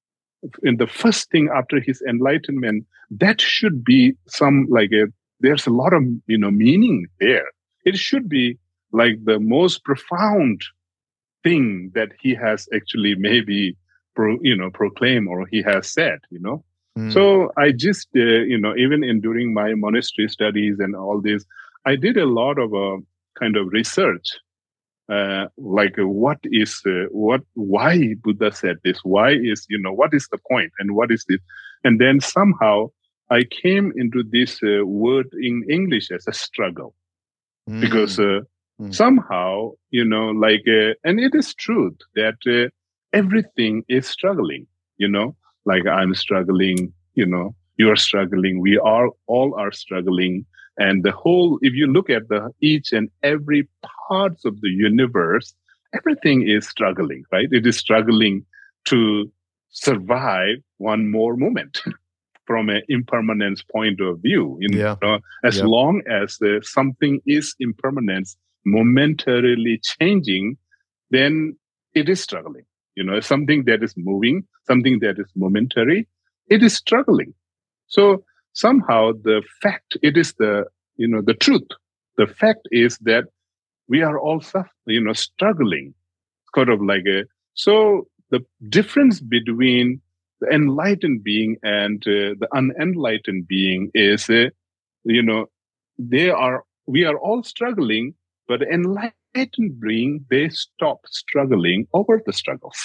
in the first thing after his enlightenment, that should be some like a, there's a lot of, you know, meaning there. It should be like the most profound thing that he has actually maybe, pro, you know, proclaimed or he has said, you know. Mm. So I just, uh, you know, even in during my monastery studies and all this, I did a lot of uh, kind of research, uh, like uh, what is, uh, what, why Buddha said this, why is, you know, what is the point and what is this? And then somehow I came into this uh, word in English as a struggle mm. because uh, mm. somehow, you know, like, uh, and it is truth that uh, everything is struggling, you know. Like I'm struggling, you know, you're struggling. We are all are struggling. And the whole, if you look at the each and every parts of the universe, everything is struggling, right? It is struggling to survive one more moment from an impermanence point of view. You yeah. know, as yeah. long as uh, something is impermanence, momentarily changing, then it is struggling. You know, something that is moving, something that is momentary, it is struggling. So somehow the fact, it is the, you know, the truth. The fact is that we are all, you know, struggling. Sort of like a, so the difference between the enlightened being and uh, the unenlightened being is, uh, you know, they are, we are all struggling, but the enlightened being, they stop struggling over the struggles.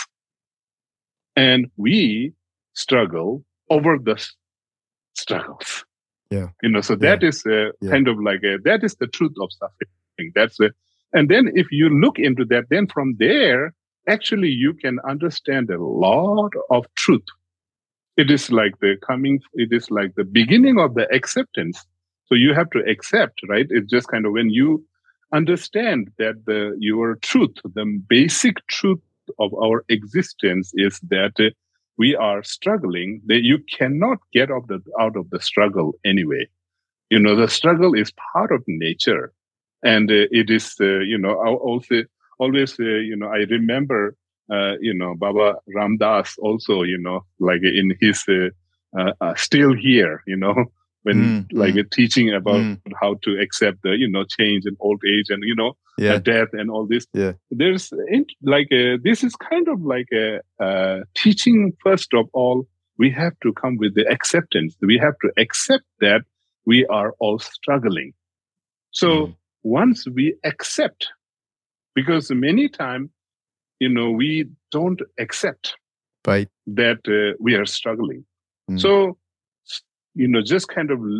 And we struggle over the struggles. Yeah. You know, so that yeah. is uh, yeah. kind of like a, that is the truth of suffering. That's it. And then if you look into that, then from there, actually you can understand a lot of truth. It is like the coming, it is like the beginning of the acceptance. So you have to accept, right? It's just kind of when you understand that the your truth, the basic truth of our existence is that uh, we are struggling, that you cannot get out of the, out of the struggle anyway. You know, the struggle is part of nature. And uh, it is, uh, you know, I also always, uh, you know, I remember, uh, you know, Baba Ram Dass also, you know, like in his uh, uh, uh, Still Here, you know, when mm, like mm, uh, teaching about mm. how to accept the, you know, change and old age and, you know, Yeah. uh, death and all this. Yeah. There's in, like, a, this is kind of like a, uh, teaching. First of all, we have to come with the acceptance. We have to accept that we are all struggling. So Mm. once we accept, because many times, you know, we don't accept Right. that uh, we are struggling. Mm. So, you know, just kind of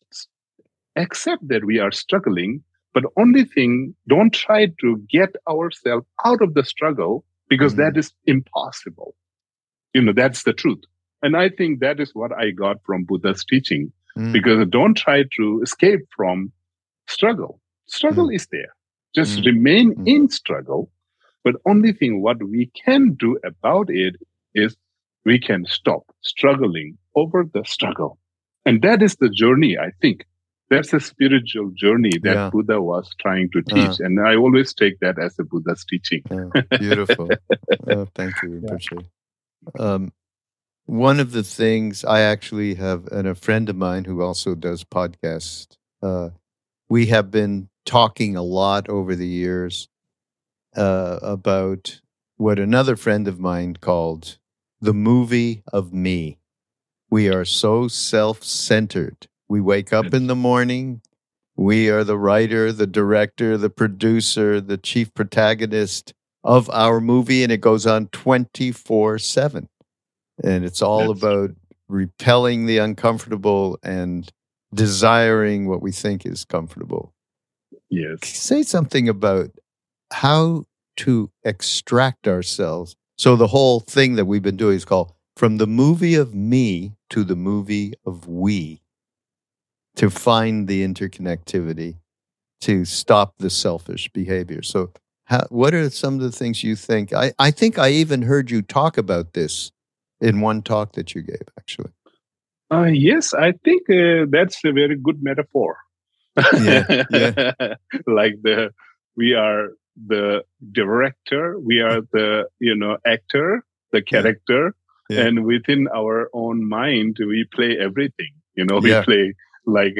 accept that we are struggling, but only thing, don't try to get ourselves out of the struggle, because Mm. that is impossible. You know, that's the truth. And I think that is what I got from Buddha's teaching, Mm. because don't try to escape from struggle. Struggle Mm. is there. Just Mm. remain Mm. in struggle. But only thing what we can do about it is we can stop struggling over the struggle. And that is the journey, I think. That's a spiritual journey that Yeah. Buddha was trying to teach. Uh. And I always take that as a Buddha's teaching. Oh, beautiful. Oh, thank you. Appreciate it. Um, one of the things I actually have, and a friend of mine who also does podcasts, uh, we have been talking a lot over the years uh, about what another friend of mine called the movie of me. We are so self-centered. We wake up in the morning. We are the writer, the director, the producer, the chief protagonist of our movie, and it goes on twenty-four seven. And it's all That's about repelling the uncomfortable and desiring what we think is comfortable. Yes. Say something about how to extract ourselves. So the whole thing that we've been doing is called From the Movie of Me to the Movie of We, to find the interconnectivity, to stop the selfish behavior. So how, what are some of the things you think? I, I think I even heard you talk about this in one talk that you gave, actually. Uh, yes, I think uh, that's a very good metaphor. Yeah, yeah. Like the, we are the director, we are the, you know, actor, the character, Yeah. and within our own mind, we play everything. You know, we Yeah. play like,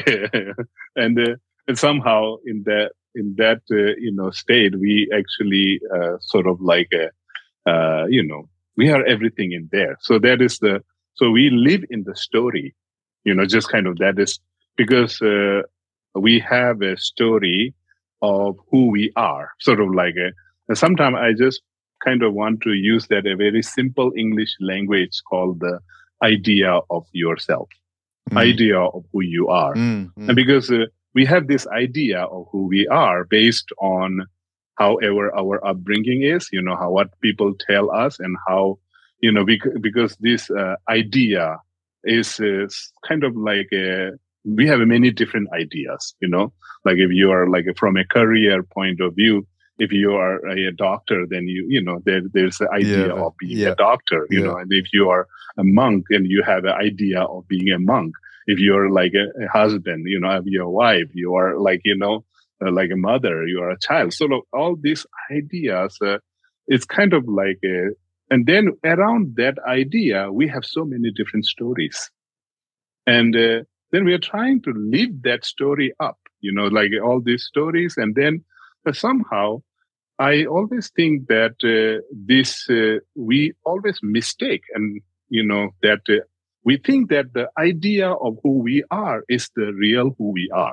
and uh, and somehow in that in that uh, you know state, we actually uh, sort of like, uh, uh, you know, we are everything in there. So that is the, so we live in the story. You know, just kind of that is because uh, we have a story of who we are, sort of like a, and sometimes I just kind of want to use that a very simple English language called the idea of yourself, Mm. idea of who you are. Mm, mm. And because uh, we have this idea of who we are based on however our upbringing is, you know, how what people tell us and how, you know, bec- because this uh, idea is, is kind of like a, we have many different ideas, you know, like if you are like from a career point of view, if you are a doctor, then you, you know, there, there's the idea Yeah, of being yeah, a doctor, you yeah. know, and if you are a monk and you have an idea of being a monk, if you're like a, a husband, you know, you're a wife, you are like, you know, uh, like a mother, you are a child. So look, all these ideas, uh, it's kind of like a, and then around that idea, we have so many different stories. And uh, then we are trying to live that story up, you know, like all these stories. And then uh, somehow I always think that uh, this, uh, we always mistake and, you know, that uh, we think that the idea of who we are is the real who we are.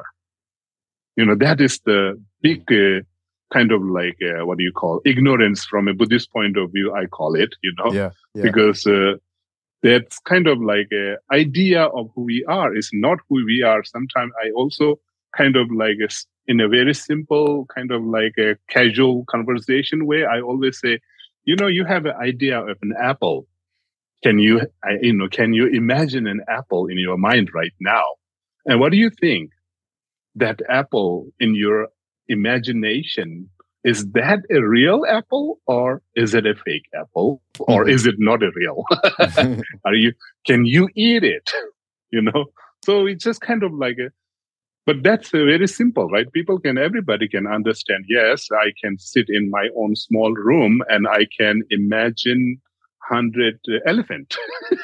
You know, that is the big uh, kind of like, uh, what do you call, ignorance from a Buddhist point of view, I call it, you know, Yeah, yeah. because uh, that's kind of like a idea of who we are is not who we are. Sometimes I also kind of like a, in a very simple kind of like a casual conversation way, I always say, you know, you have an idea of an apple. Can you, I, you know, can you imagine an apple in your mind right now? And what do you think? that apple in your imagination, is that a real apple or is it a fake apple or mm-hmm. is it not a real? Are you, can you eat it? You know? So it's just kind of like a, but that's uh, very simple, right? People can, everybody can understand. Yes, I can sit in my own small room and I can imagine hundred uh, elephant,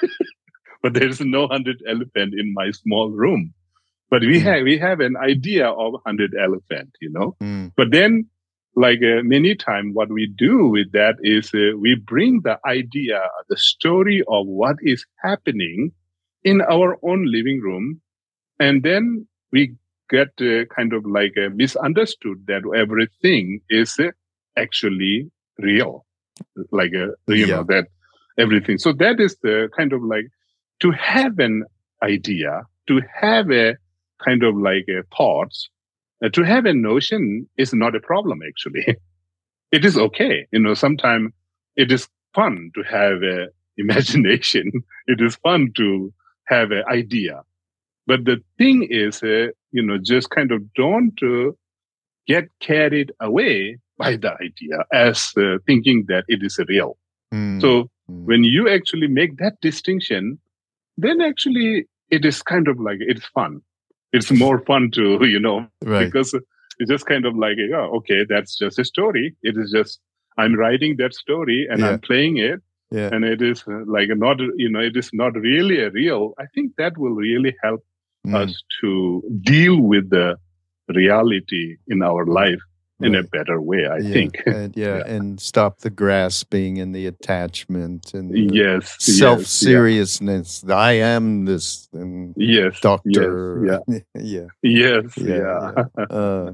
but there's no hundred elephant in my small room. But we mm. have we have an idea of hundred elephant, you know. Mm. But then, like uh, many times, what we do with that is uh, we bring the idea, the story of what is happening in our own living room, and then we get uh, kind of like uh, misunderstood that everything is uh, actually real, like uh, you yeah. know that everything. So that is the kind of like to have an idea, to have a kind of like uh, thoughts, uh, to have a notion is not a problem, actually. It is okay. You know, sometimes it is fun to have a imagination. It is fun to have an idea. But the thing is, uh, you know, just kind of don't uh, get carried away by the idea as uh, thinking that it is real. Mm. So mm. when you actually make that distinction, then actually it is kind of like, it's fun. It's more fun to, you know, right. because it's just kind of like, oh, okay, that's just a story. It is just, I'm writing that story and yeah. I'm playing it. Yeah. And it is like not, you know, it is not really a real. I think that will really help mm. us to deal with the reality in our life in right. a better way, I yeah. think. And, yeah, yeah, and stop the grasping and the attachment and the yes, self-seriousness. Yeah. I am this and yes, doctor. Yes, yeah. yeah. Yes, yeah. yeah. yeah. Uh,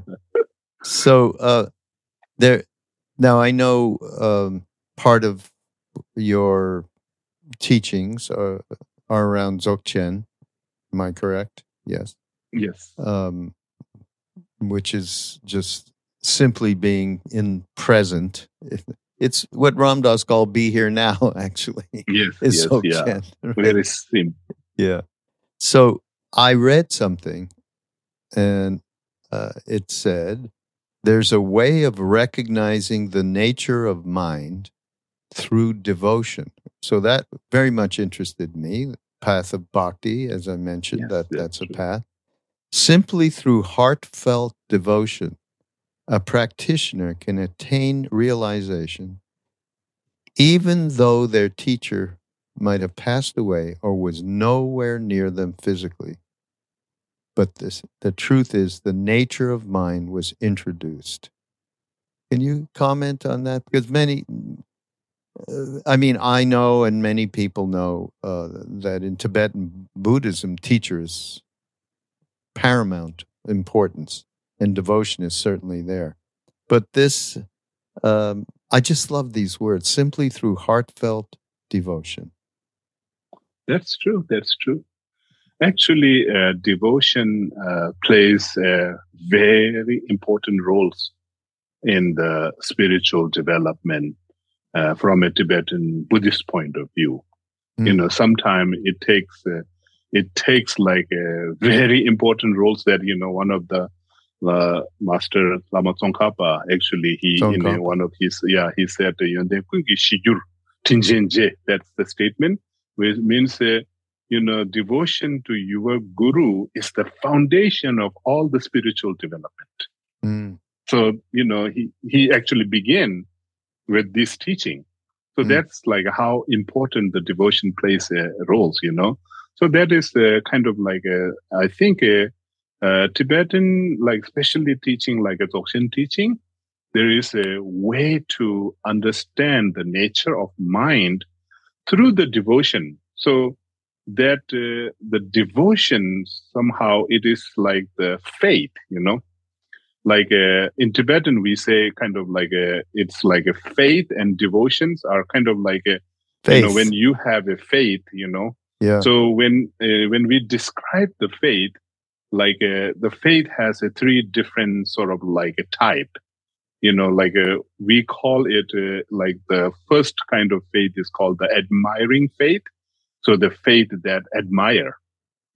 so uh, there. Now I know um, part of your teachings are, are around Dzogchen. Am I correct? Yes. Yes. Um, which is just simply being in present. It's what Ram Dass called "be here now." Actually, yes, is yes, yeah, right? Very simple. Yeah. So I read something, and uh, it said, "There's a way of recognizing the nature of mind through devotion." So that very much interested me. Path of Bhakti, as I mentioned, yes, that that's, that's a path. Simply through heartfelt devotion, a practitioner can attain realization, even though their teacher might have passed away or was nowhere near them physically. But this, the truth is, the nature of mind was introduced. Can you comment on that? Because many, uh, I mean, I know and many people know uh, that in Tibetan Buddhism, teachers paramount importance, and devotion is certainly there. But this, um, I just love these words, simply through heartfelt devotion. That's true. That's true. Actually, uh, devotion uh, plays uh, very important roles in the spiritual development uh, from a Tibetan Buddhist point of view. Mm. You know, sometimes it takes uh, it takes like a very important roles that, you know, one of the uh, Master Lama Tsongkhapa, actually, he Tsongkhapa. in one of his, yeah, he said, you know, that's the statement, which means, uh, you know, devotion to your guru is the foundation of all the spiritual development. Mm. So, you know, he, he actually began with this teaching. So mm. that's like how important the devotion plays uh, roles, you know. So that is uh, kind of like, a, I think, a, a Tibetan, like especially teaching, like a Dzogchen teaching, there is a way to understand the nature of mind through the devotion. So that uh, the devotion, somehow it is like the faith, you know. Like uh, in Tibetan, we say kind of like a, it's like a faith and devotions are kind of like a, faith. You know, when you have a faith, you know. Yeah. So when uh, when we describe the faith, like uh, the faith has a three different sort of like a type, you know, like uh, we call it uh, like the first kind of faith is called the admiring faith. So the faith that admire,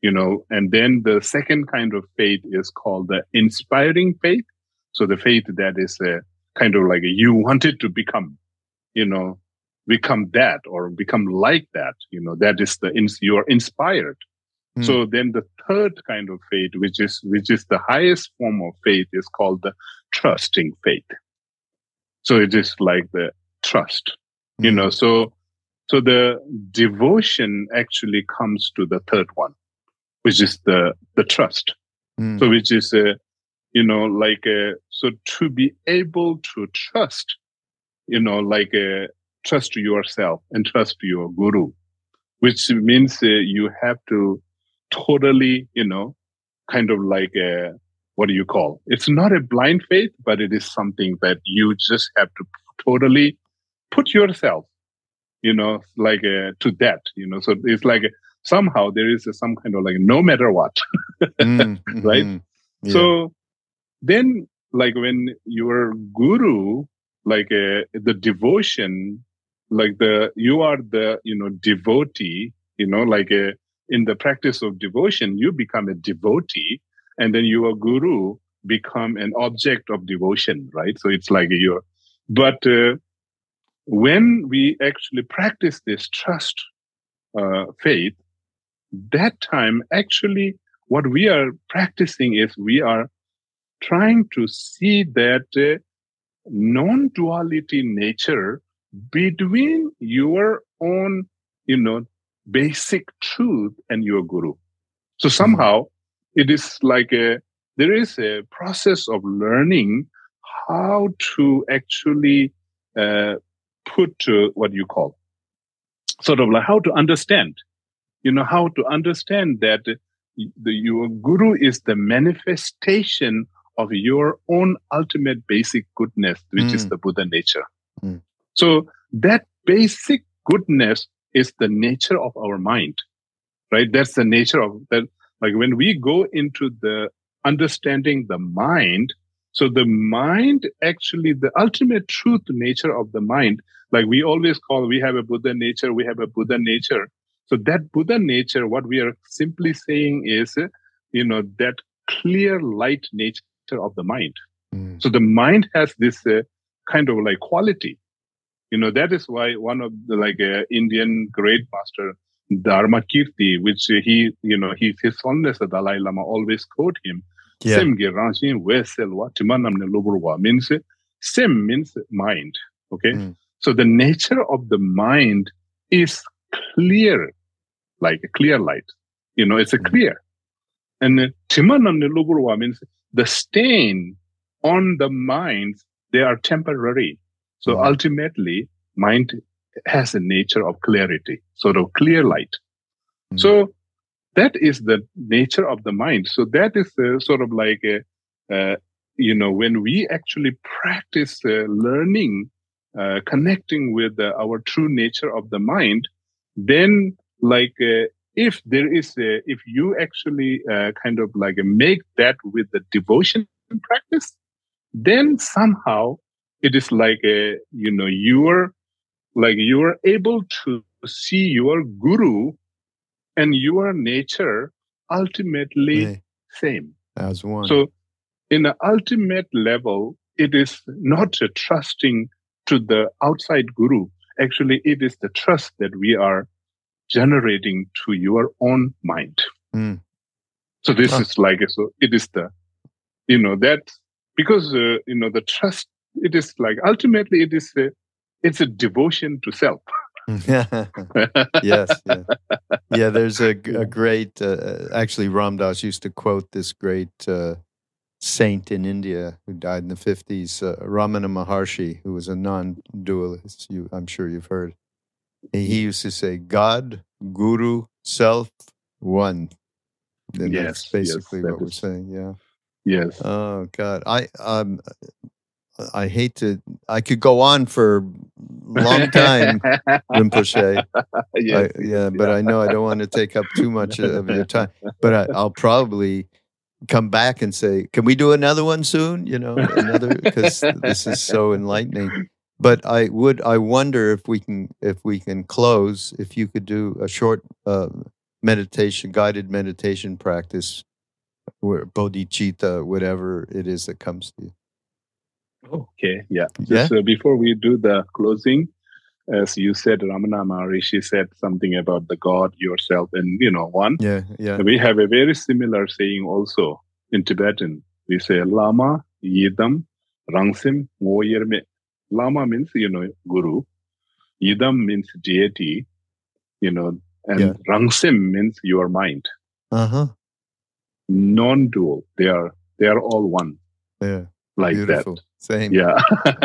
you know, and then the second kind of faith is called the inspiring faith. So the faith that is a kind of like a, you wanted to become, you know, become that or become like that, you know, that is the, you're inspired. Mm. So then the third kind of faith, which is, which is the highest form of faith, is called the trusting faith. So it is like the trust, mm. you know, so, so the devotion actually comes to the third one, which is the, the trust. Mm. So which is, uh, you know, like, uh, so to be able to trust, you know, like, uh, trust yourself and trust your guru, which means uh, you have to totally, you know, kind of like a, what do you call? It's not a blind faith, but it is something that you just have to totally put yourself, you know, like uh, to that, you know. So it's like somehow there is a, some kind of like no matter what, mm-hmm. right? Yeah. So then, like when your guru, like uh, the devotion, like the, you are the, you know, devotee, you know, like a, in the practice of devotion, you become a devotee, and then your guru become an object of devotion, right? So it's like you're, but uh, when we actually practice this trust uh, faith, that time actually what we are practicing is we are trying to see that uh, non-duality nature between your own, you know, basic truth and your guru. So somehow it is like a, there is a process of learning how to actually uh, put uh, what you call sort of like how to understand, you know, how to understand that the, your guru is the manifestation of your own ultimate basic goodness, which mm. is the Buddha nature. Mm. So that basic goodness is the nature of our mind, right? That's the nature of that. Like when we go into the understanding the mind, so the mind actually, the ultimate truth nature of the mind, like we always call, we have a Buddha nature, we have a Buddha nature. So that Buddha nature, what we are simply saying is, you know, that clear light nature of the mind. Mm. So the mind has this uh, kind of like quality. You know, that is why one of the like uh, Indian great master, Dharmakirti, which uh, he, you know, he, his Holiness the Dalai Lama always quote him. Yeah. Sem means sem means mind. Okay. Mm. So the nature of the mind is clear, like a clear light. You know, it's a clear. And Timanam Niluburwa means the stain on the mind, they are temporary. So mm. ultimately, mind has a nature of clarity, sort of clear light. Mm. So that is the nature of the mind. So that is uh, sort of like, a, uh, you know, when we actually practice uh, learning, uh, connecting with uh, our true nature of the mind, then like, uh, if there is a, if you actually uh, kind of like make that with the devotion practice, then somehow it is like a, you know, you're like, you're able to see your guru and your nature ultimately yeah. same. As one. So in an ultimate level, it is not a trusting to the outside guru. Actually, it is the trust that we are generating to your own mind. Mm. So this oh. is like, so it is the, you know, that because, uh, you know, the trust, it is like, ultimately it is a, it's a devotion to self. yes. Yeah. Yeah. There's a, a great, uh, actually Ram Dass used to quote this great uh, saint in India who died in the fifties, uh, Ramana Maharshi, who was a non-dualist. You, I'm sure you've heard. He used to say, God, Guru, Self, One. And yes, that's basically yes, that what is, we're saying, yeah. Yes. Oh, God. I um, I hate to, I could go on for a long time, Rinpoche. yes, I, yeah, but yeah. I know I don't want to take up too much of your time. But I, I'll probably come back and say, can we do another one soon? You know, another, because this is so enlightening. But I would, I wonder if we can, if we can close, if you could do a short uh, meditation, guided meditation practice, where bodhicitta, whatever it is that comes to you. Okay, yeah. Yeah. Just uh, before we do the closing, as you said, Ramana Maharishi said something about the God, yourself, and you know, one. Yeah, yeah. We have a very similar saying also in Tibetan. We say Lama Yidam Rangsim Ngoyerme. Lama means, you know, guru. Yidam means deity, you know, and Yeah. Rangsim means your mind. Uh-huh. Non-dual. They are they are all one. Yeah. Like Beautiful. that. Same. Yeah.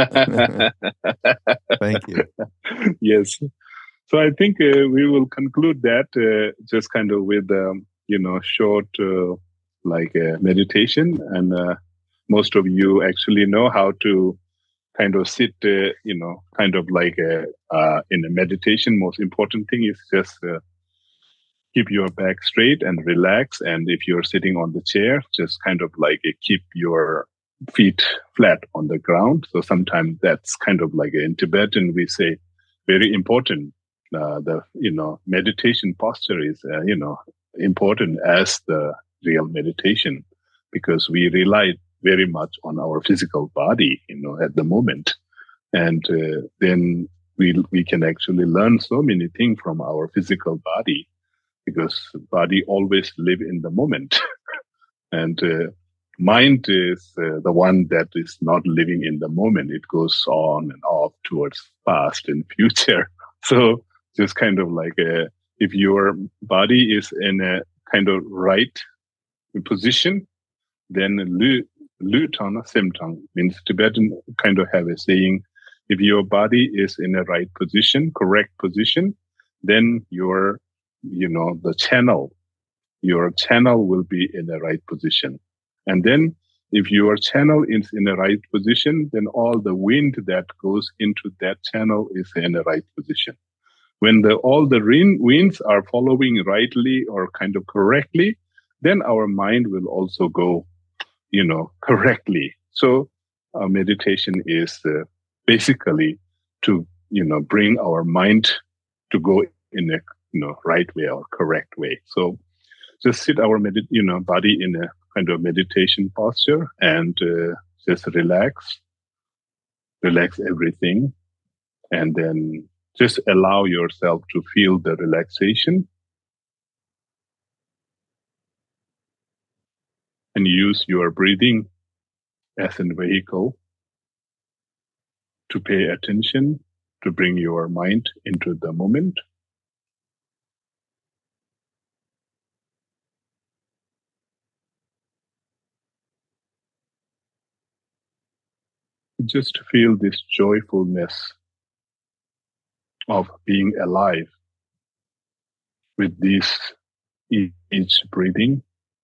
Thank you. Yes. So I think uh, we will conclude that uh, just kind of with, um, you know, short uh, like uh, meditation. And uh, most of you actually know how to kind of sit, uh, you know, kind of like a, uh, in a meditation. Most important thing is just uh, keep your back straight and relax. And if you're sitting on the chair, just kind of like uh, keep your feet flat on the ground. So sometimes that's kind of like in Tibetan, we say very important. Uh, the, you know, meditation posture is, uh, you know, important as the real meditation, because we rely very much on our physical body, you know, at the moment. And uh, then we, we can actually learn so many things from our physical body, because body always live in the moment. And uh, mind is uh, the one that is not living in the moment. It goes on and off towards past and future. So just kind of like a, if your body is in a kind of right position, then lu lutana simtang means Tibetan kind of have a saying, if your body is in a right position, correct position, then your, you know, the channel, your channel will be in the right position. And then if your channel is in the right position, then all the wind that goes into that channel is in the right position. When the, all the winds are following rightly or kind of correctly, then our mind will also go, you know, correctly. So uh, meditation is uh, basically to, you know, bring our mind to go in a, you know, right way or correct way. So just sit our, med- you know, body in a kind of meditation posture and uh, just relax, relax everything. And then just allow yourself to feel the relaxation and use your breathing as a vehicle to pay attention, to bring your mind into the moment. Just feel this joyfulness of being alive with this each breathing.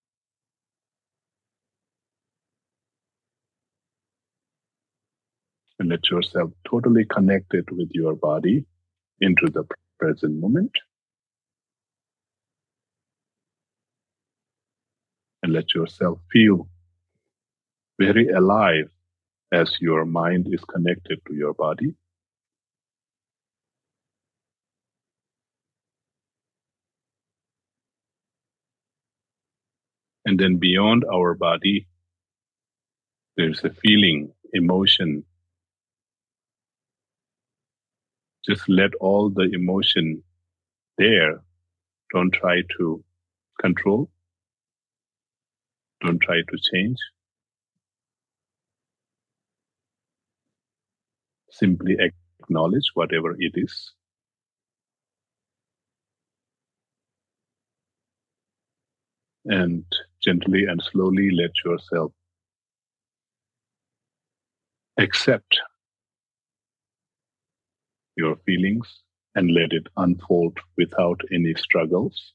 And let yourself totally connected with your body into the present moment. And let yourself feel very alive as your mind is connected to your body. And then beyond our body, there's a feeling, emotion. Just let all the emotion there. Don't try to control. Don't try to change. Simply acknowledge whatever it is. And gently and slowly let yourself accept your feelings and let it unfold without any struggles.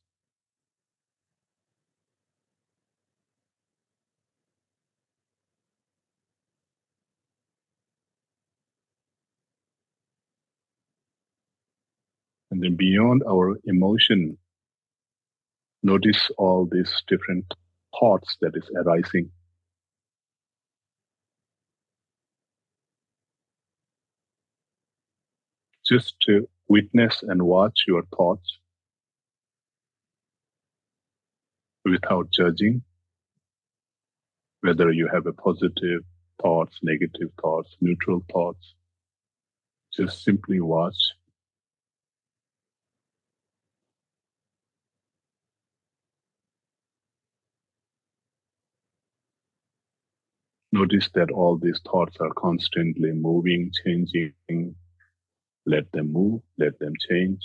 And then beyond our emotion, notice all these different thoughts that is arising. Just to witness and watch your thoughts. without judging, whether you have a positive thoughts, negative thoughts, neutral thoughts. Just simply watch. Notice that all these thoughts are constantly moving, changing. Let them move, let them change.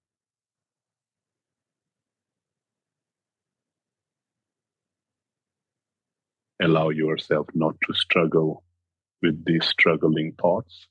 Allow yourself not to struggle with these struggling thoughts.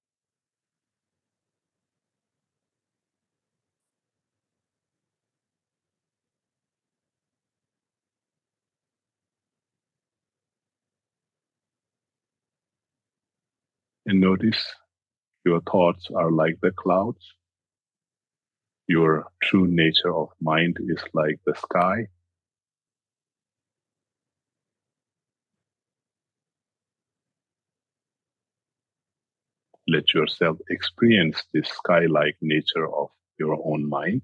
And notice your thoughts are like the clouds. Your true nature of mind is like the sky. Let yourself experience this sky-like nature of your own mind.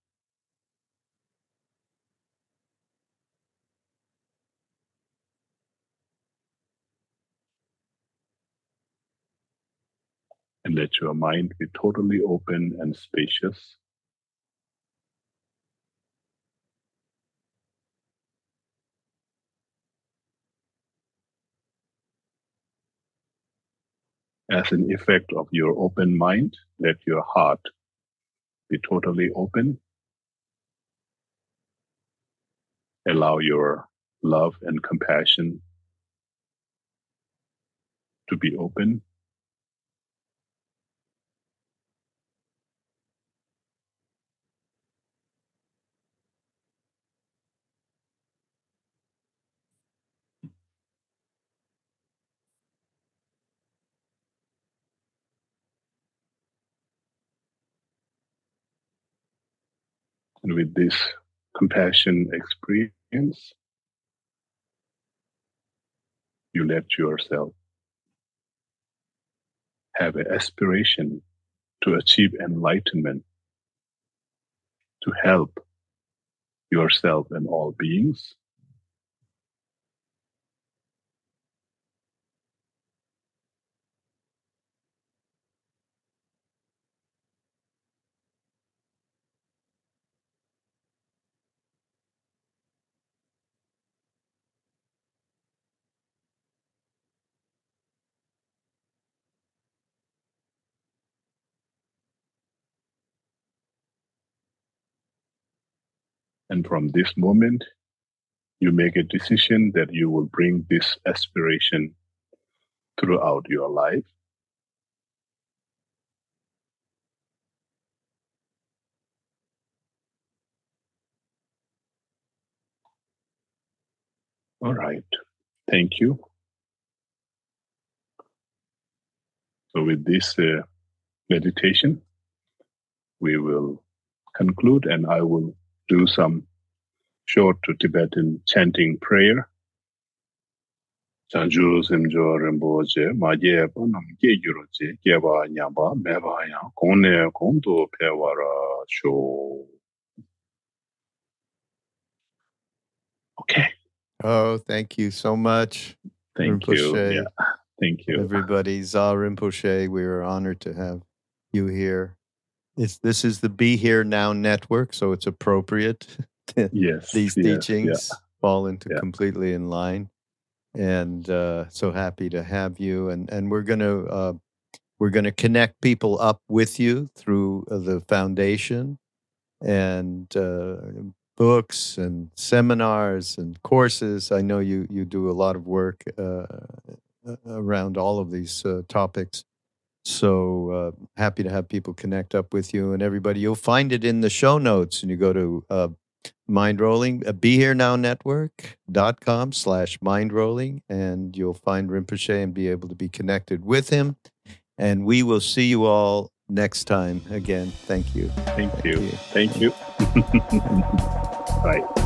And let your mind be totally open and spacious. As an effect of your open mind, let your heart be totally open. Allow your love and compassion to be open. And with this compassion experience, you let yourself have an aspiration to achieve enlightenment, to help yourself and all beings. And from this moment, you make a decision that you will bring this aspiration throughout your life. All right. Thank you. So with this uh, meditation, we will conclude, and I will do some short Tibetan chanting prayer. Chanju simjo rinpoche maje panam ge gyuroche geba nyamba meba ya kone konto pewara sho. Okay. Oh, thank you so much. Thank Rinpoche. you. Yeah. Thank you. Everybody, Za Rinpoche, we are honored to have you here. It's, this is the Be Here Now network, so it's appropriate. Yes. These yes, teachings yeah. fall into Yeah. completely in line. And uh, so happy to have you. And, and we're going to uh, we're going to connect people up with you through uh, the foundation and uh, books and seminars and courses. I know you, you do a lot of work uh, around all of these uh, topics. So uh, happy to have people connect up with you and everybody. You'll find it in the show notes, and you go to uh, Mindrolling, uh, Be Here Now Network dot com slash Mindrolling, and you'll find Rinpoche and be able to be connected with him. And we will see you all next time. Again, thank you. Thank, thank you. you. Thank you. Bye.